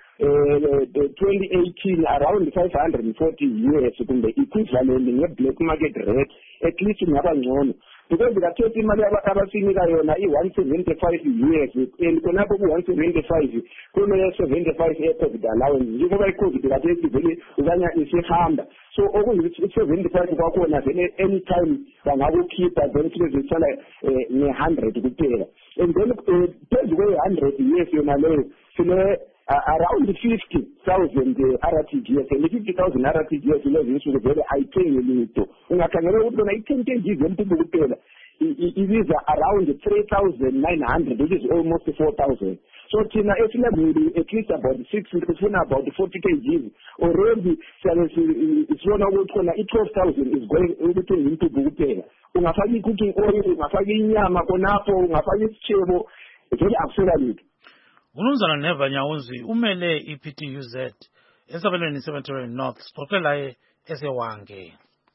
ngo-2018 around 540 US kumbe equivalent nge-black market rate at least ingaba ngcono. because ngakhetha imali abasinika yona i-175 years and khonapho ku-175 kuno-75 ye-covid allowance njengoba i-covid kathethi vele ukanya isihamba so okuyithi i-75 kwakhona vele anytime bangakukhipha then sebezisala ne-100 kuphela and then phezu kwe-100 years yona leyo sine around 50,000 RTGS and 50,000 RTGS lezi nsuku vele ayithengi lutho ungakhangela ukuthi lona i-10 kg empuphu kuphela ibiza around 3,900 which is almost 4,000 so thina esilebuli at least about 6 sifuna about 40 kgs already sibona ukuthi khona i-12,000 is going ukuthi impuphu kuphela ungafaka i-cooking oil ungafaka inyama khonapho ungafaka isitshebo vele akusela lutho. Unumzana Neva Nyawuzi umele iPTUZ esabelweni Cemetery North sixoxela esewange.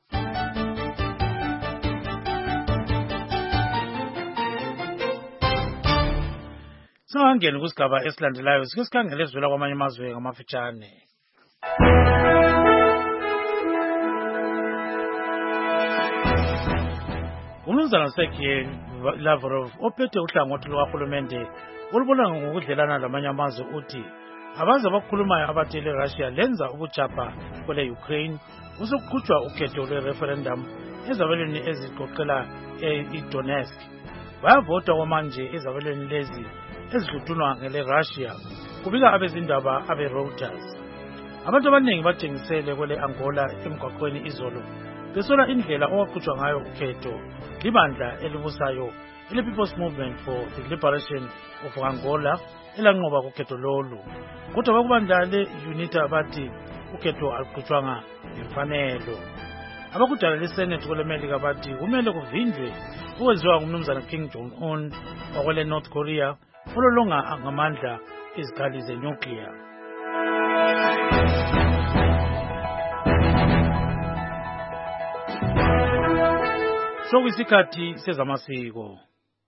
Singangeni kusigaba esilandelayo sike sikhangele ezwela kwamanye amazwe ngamafitshane. Unumzana Sergey Lavrov ophethe uhlangothi lukahulumende olubona ngokudlelana lamanye amazwe uthi abaze abakhulumayo abathi le-Russia lenza ubuchapha kwele Ukraine usukukhutshwa ukhetho lwe-referendum ezabelweni eziqoqela i-Donetsk bayavota kwamanje ezabelweni lezi ezihluthunwa ngele-Russia kubika abezindaba abe-Reuters. Abantu abaningi batshengisele kwele Angola emgwaqweni izolo besola indlela owakhutshwa ngayo ukhetho libandla elibusayo ile-People's Movement for the Liberation of Angola elanqoba kukhetho lolu kodwa bakubandla le-UNITA bathi ukhetho aluqhutshwanga ngemfanelo. Abakudala le-Senate kwele-Melika bathi kumele kuvinjwe ukwenziwa ngumnumzana Kim Jong-un wakwele North Korea ololonga ngamandla izikhali ze-nuclear. Sokuyisikhathi sezamasiko.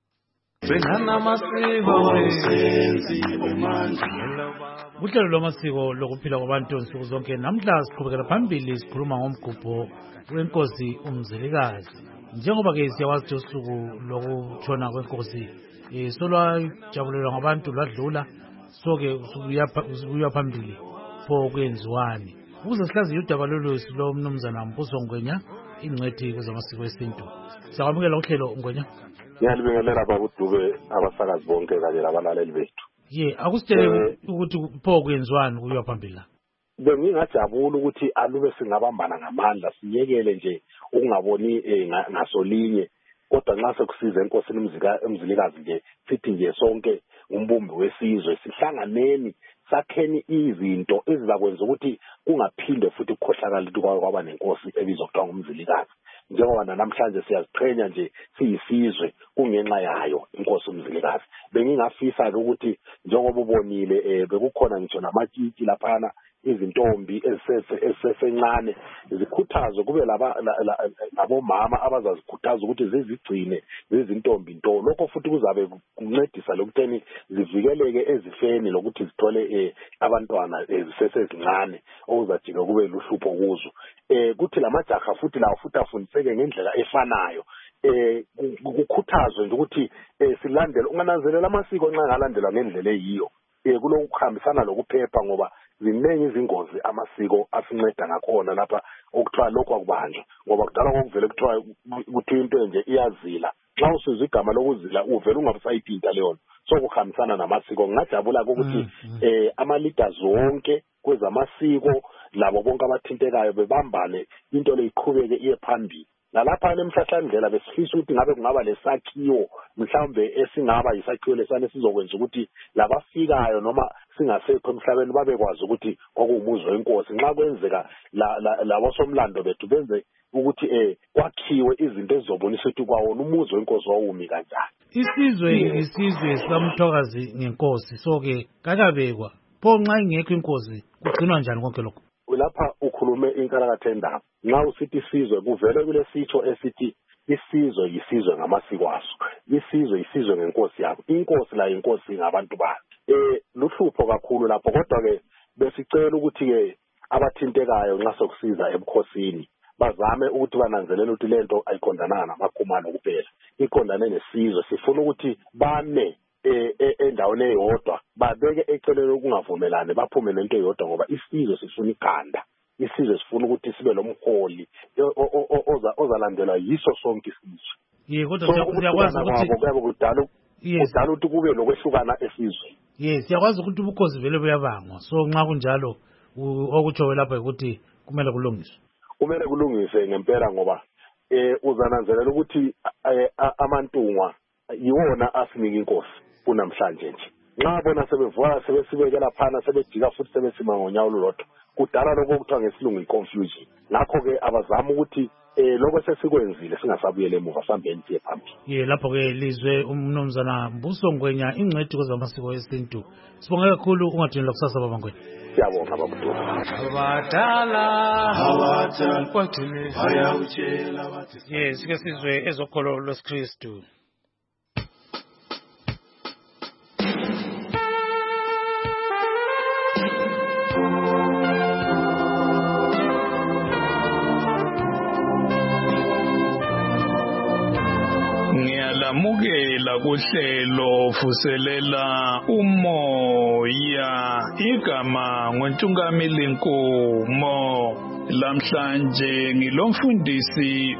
Uhlelo lwamasiko lokuphila kwabantu nsuku zonke namhla siqhubekela phambili sikhuluma ngomgubho wenkosi uMzilikazi. Njengoba ke siyawazi usuku lokutshona kwenkosi solwajabulelwa ngabantu lwadlula soke usukuya phambili pho kwenziwani. Ukuze sihlaziye udaba lolu silo mnumzana Mbuso Ngwenya ingcwethi kwezamasiko esintu. Siyakwamukela uhlelo Ngwenya. Ngiyalibingelela bakuDube abasakazi bonke kanye labalaleli bethu. Akusitshele ukuthi pho kwenziwani kuyiwa phambili. Bengingajabula ukuthi alube singabambana ngamandla siyekele nje ukungaboni ngasolinye kodwa nxa sekusiza enkosini uMzilikazi nje sithi nje sonke umbumbi wesizwe sihlanganeni sakheni izinto ezizakwenza ukuthi kungaphinde futhi ukukhohlakala ukuthi kwaba nenkosi ebizwa kuthiwa nguMzilikazi. Njengoba namhlanje siyaziqhenya nje siyisizwe kungenxa yayo inkosi uMzilikazi. Bengingafisa ukuthi njengoba ubonile bekukhona ngitsho namatshitshi laphana izintombi ezisesencane zikhuthazwe kube labomama abazazikhuthaza ukuthi zizigcine zizintombi nto. Lokho futhi kuzabe kuncedisa lokutheni zivikeleke ezifeni lokuthi zithole abantwana zisesezincane okuzajika kube luhlupho kuzo. Kuthi lamajaha futhi lawo futhi afundiseke ngendlela efanayo. Kukhuthazwe nje ukuthi silandele ungananzelela amasiko nxa ngalandelwa ngendlela eyiyo. Kulokuhambisana lokuphepha ngoba ziningi izingozi amasiko asinceda ngakhona lapha okuthiwa lokho akubanjwa ngoba kudala kokuvele kuthiwa ukuthi into nje iyazila nxa usizwa igama lokuzila uvele ungabusayithinta leyo so kuhambisana namasiko. Ngingajabula ukuthi ama-leaders wonke kwezamasiko labo bonke abathintekayo bebambane into le iqhubeke iye phambili. Nalapha nemhlahlandlela besifisa ukuthi ngabe kungaba lesakhiwo mhlawumbe esingaba yisakhiwo lesane sizokwenza ukuthi labafikayo noma singasekho emhlabeni babekwazi ukuthi kwakuwumuzi wenkosi. Nxa kwenzeka labo somlando bethu benze ukuthi kwakhiwe izinto ezizobonisa ukuthi kwawona umuzi wenkosi wawumi kanjani. Isizwe sikamthokazi ngenkosi soke kakabekwa pho nxa ingekho inkosi kugcinwa njani konke lokho? Lapha ukhulume inkalakatha endaba. Nxa usithi isizwe kuvele kule sitsho esithi isizwe yisizwe ngamasiko aso. Isizwe yisizwe ngenkosi yakho. Inkosi la inkosi ngabantu bayo. Luhlupho kakhulu lapho kodwa ke besicela ukuthi ke abathintekayo nxa sokusiza ebukhosini bazame ukuthi bananzelele ukuthi lento ayiqondananga namakhumalo kuphela iqondane nesizwe sifuna ukuthi bame endaweni eyodwa babeke eceleni ukungavumelani baphume nento eyodwa ngoba isizwe sifuna ikhanda isizwe sifuna ukuthi sibe lomholi ozalandelwa yiso sonke isizwe kodwa siyakwazi ukuthi kuyabe kudala ukuthi kube lokwehlukana esizwe siyakwazi ukuthi ubukhosi vele buyabangwa so nxa kunjalo okutsho lapha ukuthi kumele kulungiswe ngempela ngoba uzananzelela ukuthi amantungwa yiwona asinika inkosi kunamhlanje nje nxa bona sebevuka sebesibekela phana sebejika futhi sebesima ngonyawo lolodwa kudala lokho kuthiwa ngesilungu i-confusion ngakho-ke abazama ukuthi lokho sesikwenzile singasabuyele emuva sihambeni siye phambili lapho-ke lizwe umnumzana Mbuso Ngwenya ingcwethi kwezamasiko esintu sibonge kakhulu ungadinela kusasa baba Ngwenya siyabonga babuduku sike sizwe ezokholo lwesikristu Ngiyalamukela kuhlelo vuselela umoya igama ngontungameli Nkomo lamhlanje ngilomfundisi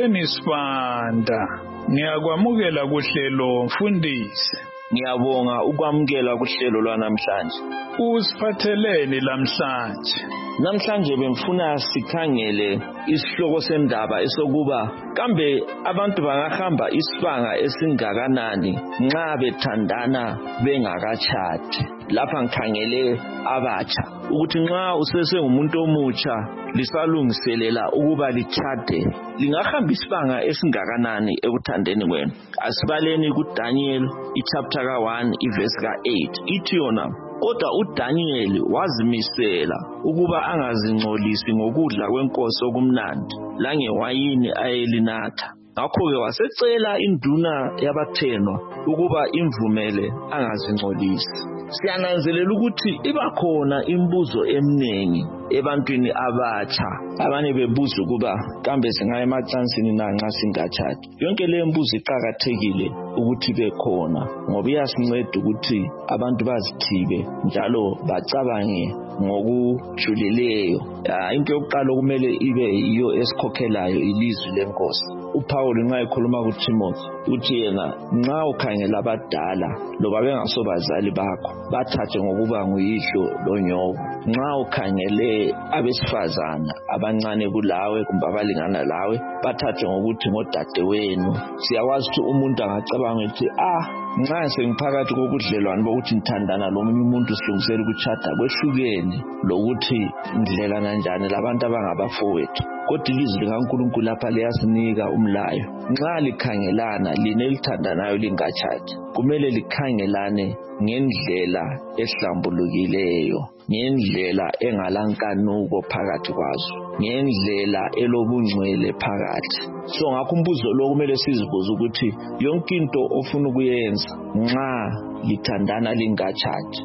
uSenisibanda ngiyakwamukela kuhlelo mfundisi Ngiyabonga ukwamukela kuhlelo lwanamhlanje usiphatheleni lamhlanje Namhlanje bemfuna sikhangele isihloko sendaba esokuba kambe abantu bangahamba isibanga esingakanani nxa bethandana bengakatshadi. Lapha ngikhangele abatsha ukuthi nxa usesengumuntu omutsha lisalungiselela ukuba litshade lingahamba isibanga esingakanani ekuthandeni kwenu. Asibaleni kuDaniel ichapter ka1 iverse ka8 ithi yona kodwa uDaniel wazimisela ukuba angazingcolisi ngokudla kwenkosi okumnandi langewayini ayelinatha. Ngakho-ke wasecela induna yabathenwa ukuba imvumele angazingcolisi. Siyananzelela ukuthi ibakhona imibuzo eminingi ebantwini abatsha abanye bebuza ukuba kambe singaya emacansini na nxa singatshadi. Yonke le mibuzo iqhakathekile ukuthi bekhona ngoba iyasinceda ukuthi abantu bazithibe njalo bacabange ngokujulileyo. Into yokuqala okumele ibe yiyo esikhokhelayo ilizwi lenkosi. uPaul nxa ekhuluma kuTimothy uthi yena nxa ukhangela abadala loba bengasobazali bakho bathathe ngokuba nguyihlo lonyoko. Nxa ukhangele abesifazana abancane kulawe kumbe abalingana lawe bathathe ngokuthi ngodadewenu. Siyakwazi ukuthi umuntu angacabanga ukuthi nxa sengiphakathi kokudlelwane bokuthi ngithandana lomunye umuntu silungisela ukutshada kwehlukene lokuthi ngidlelana njani labantu abangabafowethu. Kodwa ilizwi likaNkulunkulu lapha liyasinika umlayo. Nxa likhangelana line lithandanayo lingatshadi kumele likhangelane ngendlela ehlambulukileyo, ngendlela engalankanuko phakathi kwazo, ngendlela elobungcwele phakathi. So ngakho umbuzo lo kumele sizibuze ukuthi yonke into ofuna ukuyenza nxa lithandana lingatshadi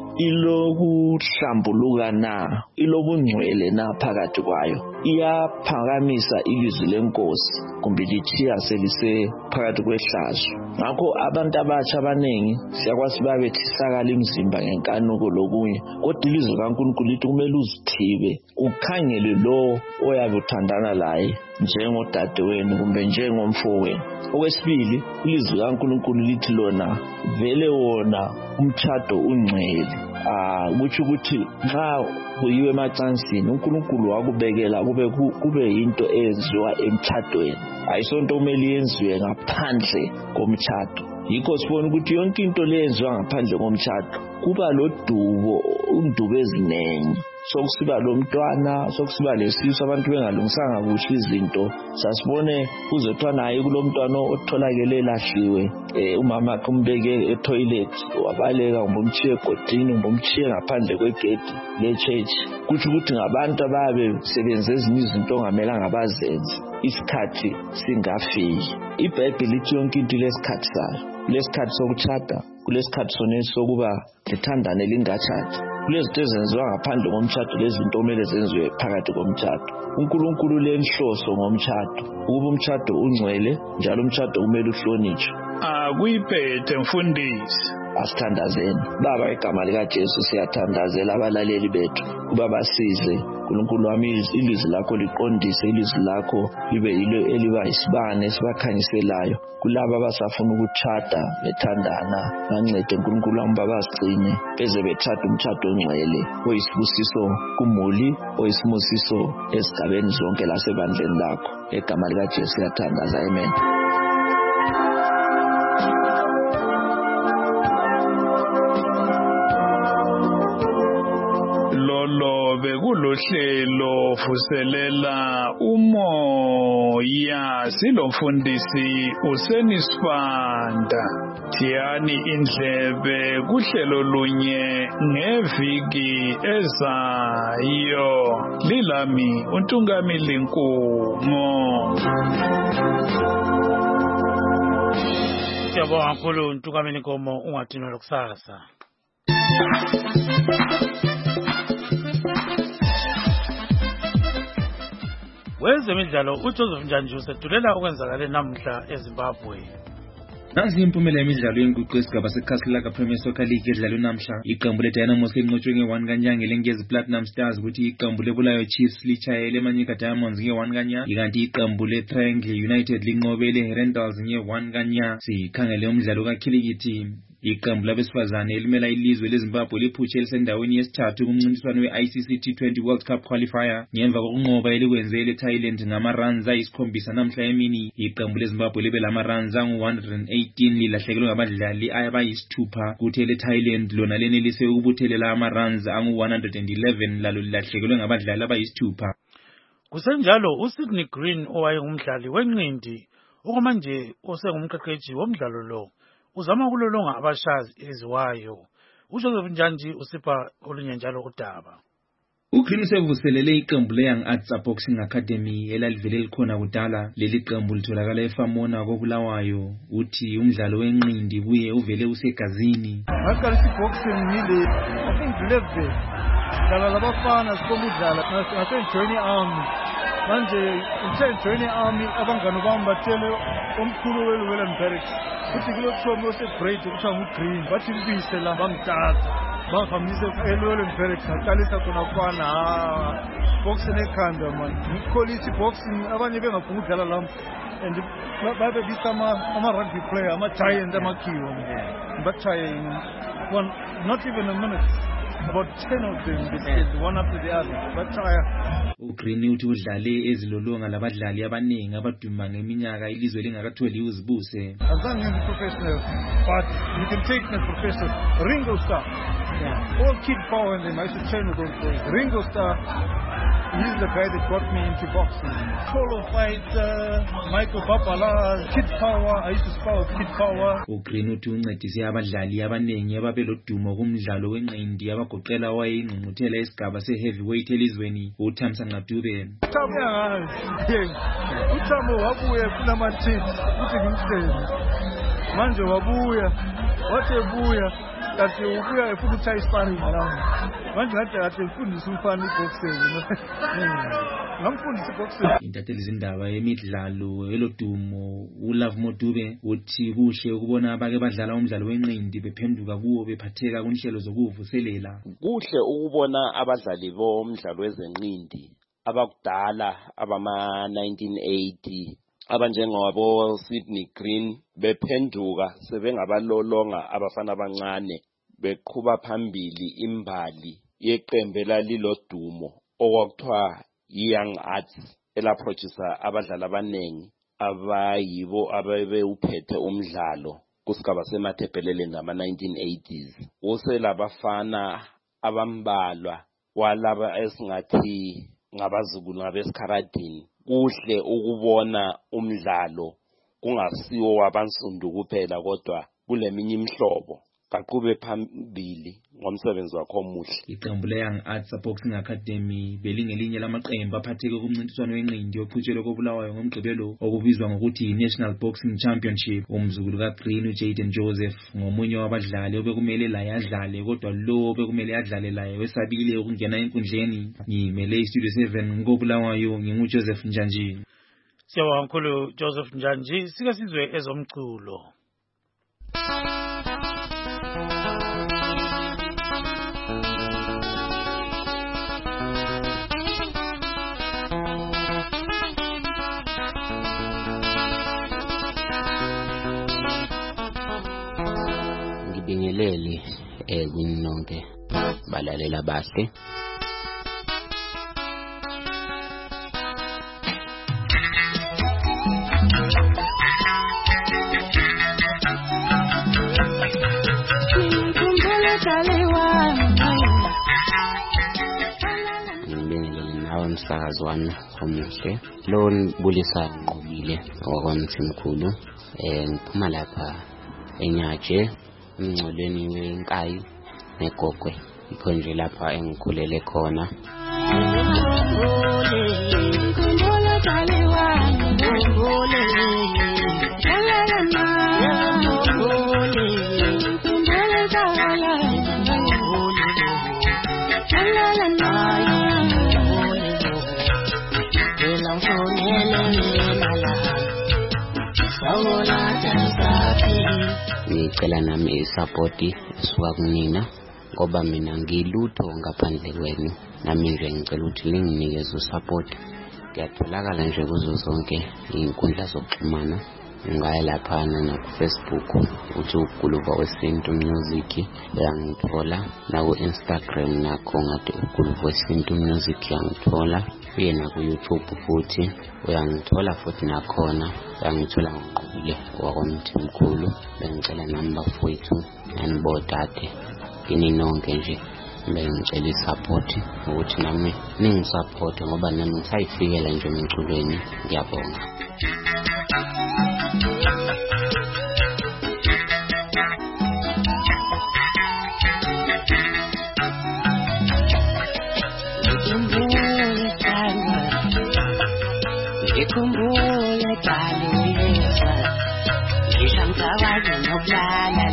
ilokuhlambuluka na, ilobungcwele na phakathi kwayo, iyaphakamisa ilizwi lenkosi kumbe lithiya selise phakathi kwehlazo. Ngakho abantu abatsha abanengi siyakwazi babethisakala imizimba ngenkanuko lokunye, kodwa ilizwi likaNkulunkulu lithi kumele uzithibe ukhangele lo oyabe uthandana laye njengodadewenu kumbe njengomfowenu. Okwesibili ilizwi likaNkulunkulu lithi lona vele wona umtshado ungcwele. Kutsho ukuthi nxa kuyiwe emacansini uNkulunkulu wakubekela kube yinto eyenziwa emtshadweni, ayisonto kumele yenziwe ngaphandle komtshado. Yikho sibona ukuthi yonke into leyenziwa ngaphandle komtshado kuba lodubo, indubo ezinengi. Sokusiba lomntwana, sokusiba lesisu, abantu bengalungisanga kuhle izinto. Sasibone kuzethiwa naye kulomntwana otholakele elahliwe, umama wakhe umbeke etoilet wabaleka ngombumchiye egodini, ngombumchiye ngaphandle kwegedi le-church. Kutsho ukuthi ngabantu ababe sebenze ezinye izinto ongamelanga bazenze, isikhathi singafiki. iBhayibheli lithi yonke into lesikhathi sayo. Kulesikhathi sokutshada, kulesikhathi sonesi sokuba lithandane lingatshadi, kulezinto ezenziwa ngaphandle komtshado lezinto okumele zenziwe phakathi komtshado. uNkulunkulu lenhloso ngomtshado ukuba umtshado ungcwele njalo umtshado kumele uhlonitshwe. Akuyiphethe mfundisi. Asithandazeni Baba, igama likaJesu siyathandazela abalaleli bethu kuba basize. uNkulunkulu wami, ilizwi lakho liqondise, ilizwi lakho libe yilo eliba isibane esibakhanyiselayo kulabo abasafuna ukutshada bethandana. Bancede uNkulunkulu wami babasigcine beze bethatha umtshado ongcwele oyisibusiso kumuli, oyisibusiso esigabeni zonke lasebandleni lakho. Igama likaJesu siyathandaza. Amen. Bekulohlelo vuselela umoya silomfundisi usenisifanda. Thiyani indlebe kuhlelo lunye ngeviki ezayo. Lilami uNtungamili Nkumo. Siyabonga kakhulu uNtungamili Nkumo, ungadinwa kusasa. Wezemidlalo uJoseph Njanji usedulela okwenzakale namhla eZimbabwe. Nansi impumela yemidlalo yenguqu esigaba seKaslaka Premier Soccer League edlalwe namhla. Iqembu leDynamos linqotshwe nge-1 kaNyanga leNgezi Platinum Stars, ukuthi iqembu leBulawayo Chiefs litshayele eManyika Diamonds nge-1 kaNyanga, ikanti iqembu leTriangle United linqobele Herentals nge-1 kaNyanga. Sikhangele umdlalo kakhilikithi. Iqembu labesifazane elimela ilizwe leZimbabwe liphutshe elisendaweni yesithathu kumncintiswano we-ICC T20 World Cup Qualifier ngemva kokunqoba elikwenzele eThailand ngama-runs ayisikhombisa namhla emini. Iqembu leZimbabwe libe lama-runs angu-118 lilahlekelwe ngabadlali abayisithupha, kuthi eleThailand lona lenelise ukubuthelela ama-runs angu-111 lalo lilahlekelwe ngabadlali abayisithupha. Kusenjalo uSydney Green owayengumdlali wenqindi okwamanje osengumqeqeshi womdlalo lo uzama ukulolonga abashazi eziwayo. uJoseph Njanji usipha olunye njalo udaba. uGreen usevuselele iqembu leYoung Arts Boxing Academy elalivele likhona kudala. Leli qembu litholakala eFamona koBulawayo. Uthi umdlalo wenqindi kuye uvele usegazini. Ngaqalisa iboxing ngile ngidlule dlala labafana sikomudlala ngasenjoin army. Manje ngisenjoin army abangani bami batshele omkhulu weLwelani Barracks uthi kulokuthomi osegreat kuthiwa nguGreen, bathi ngibise la bangithatha bangihambise eLwelani Barracks ngaqalisa khona kufana boxing ekhanda manje. Ngikholisa iboxing abanye bengafuna ukudlala lami and babe bisa ama-rugby player ama-giant amakhiwa batshaye not even a minute. About 10 of them, one after the other. Batshaye. uGreen uthi udlale ezilolonga labadlali abaningi abaduma ngeminyaka ilizwe lingakatholi uzibuse. Azange ngibe professional, but you can take me professional. Ringo Starr. All Kid Power and them, I used to train with those boys. Ringo Starr, he's the guy that got me into boxing. Polo fight, Michael Papala, Kid Power, I used to spar with Kid Power. uGreen uthi uncedise abadlali abaningi ababelodumo kumdlalo wenqindi abagoqela owayengqungquthela isigaba se-heavyweight elizweni uThamsanqa Dube. uThamo wabuya kunama-tip ukuthi ngimhlele manje wabuya wathi ebuya kathi ubuya efuna ukutshaya isipani nami manje ngathi kathi ngifundisa umfana iboxing ngamfundisa iboxing. Intatheli zindaba yemidlalo elodumo uLove Modube uthi kuhle ukubona abake badlala umdlalo wenqindi bephenduka kuwo bephatheka kunhlelo zokuvuselela. Kuhle ukubona abadlali bomdlalo wezenqindi abakudala abama-1980 abanjengabo Sydney Green bephenduka sebengabalolonga abafana abancane beqhuba phambili imbali yeqembu elalilodumo okwakuthiwa Young Arts elaproducer abadlali abanengi abayibo abebewuphethe umdlalo kusigaba semathebhelele ngama-1980s. Uselabafana abambalwa walaba esingathi ngabazukulu ngabesikharadini. Kuhle ukubona umdlalo kungasiwo wabansundu kuphela kodwa kuleminye imihlobo kaqhube phambili ngomsebenzi wakho omuhle. Iqembu le-Young Arts Boxing Academy belingelinye lamaqembu aphatheke kumncintiswano wenqindi oqhutshelwe koBulawayo ngomgqibelo okubizwa ngokuthi yi-National Boxing Championship. Umzukulu kaGreen uJayden Joseph ngomunye wabadlali obekumele laye adlale, kodwa lo obekumele adlale laye wesabile ukungena enkundleni. Ngimele iStudio 7 koBulawayo nginguJoseph Njanji. Siyabonga kakhulu Joseph Njanji. Sike sizwe ezomculo. Ngibingelele kini nonke balalela bahle. Umsakazi wami omuhle lo nibulisa nqobile wakwaMthimkhulu ngiphuma lapha eNyaje emngcolweni weNkayi neGogwe, ikho nje lapha engikhulele khona. Ngicela nami isapoti esuka kunina ngoba mina ngilutho ngaphandle kwenu, nami nje ngicela ukuthi linginikeze usapoti. Ngiyatholakala nje kuzo zonke izinkundla zokuxhumana, ngaya lapha na ku-Facebook uthi uGuluva Wesintu Music uyangithola, na ku-Instagram nakho ngathi uGuluva Wesintu Music uyangithola, uye na ku-YouTube futhi uyangithola futhi nakhona uyangithola ngoqhubile wakwaMthimkhulu. Bengicela nami bafowethu nanibodade kini nonke nje bengicela isapoti ukuthi nami ningisapothe ngoba nami ngisayifikela nje emculweni. Ngiyabonga. Ngikhumbule kaluyeza ngishamkawazi nokulala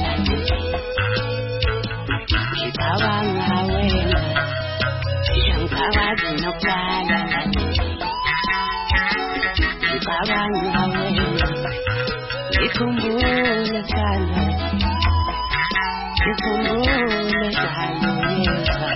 ngicabanga wena ngishamkawazi nokulala ngicabanga wena ngikhumbule sana ngikhumbule kaluyeza.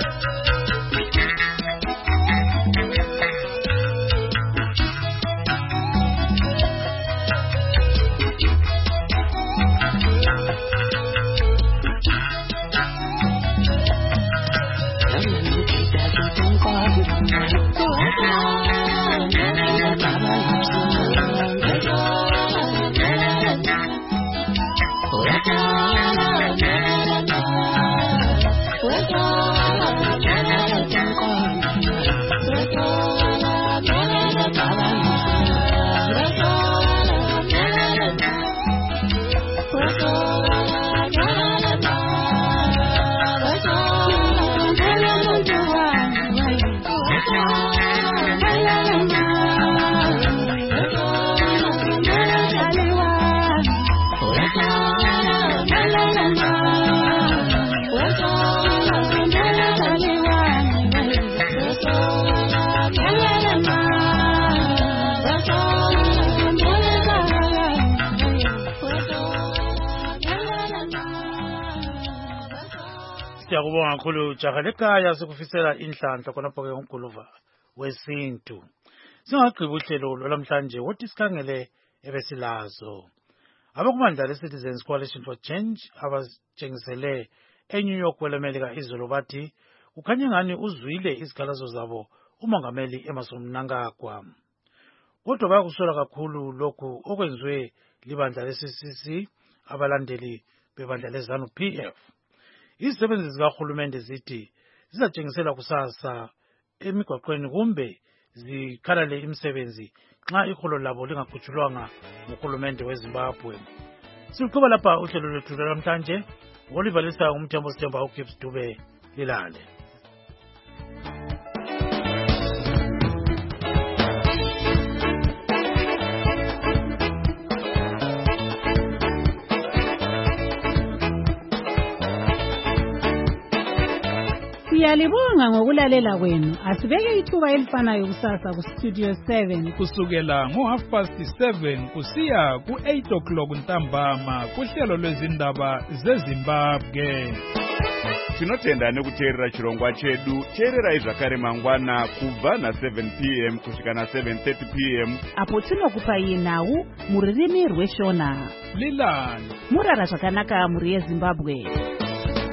Siyakubonga kakhulu jaha lekhaya, sikufisela inhlanhla khonapho ke uGuluva Wesintu. Singagqiba uhlelo lwamhlanje wothi sikhangele ebesilazo. Abakumandla le-Citizens Coalition for Change abatshengisele eNew York kwelemelika izolo bathi kukhanya ngani uzwile izikhalazo zabo uMongameli Emmerson Mnangagwa. Kodwa bayakusola kakhulu lokhu okwenziwe libandla le-CCC abalandeli bebandla le-ZANU PF. Izisebenzi zikahulumende zithi zizatshengisela kusasa emigwaqweni kumbe zikhalale imisebenzi nxa iholo labo lingakhutshulwanga nguhulumende weZimbabwe. Siqhuba lapha uhlelo lwethu lwamhlanje. ngolivalisayo ngumthembo sithemba uGibbs Dube lilale. Siyalibonga ngokulalela kwenu. Asibeke ithuba elifanayo kusasa ku Studio 7 kusukela ngo7:30 kusiya ku8 ntambama kuhlelo lwezindaba zeZimbabwe. Tinotenda nekuteerera chirongwa chedu. Teererai zvakare mangwana kubva na7 p.m. kusvika na7:30 p.m. apo tinokupai nhau muririmi rweshona. Lilani murara zvakanaka muri yeZimbabwe.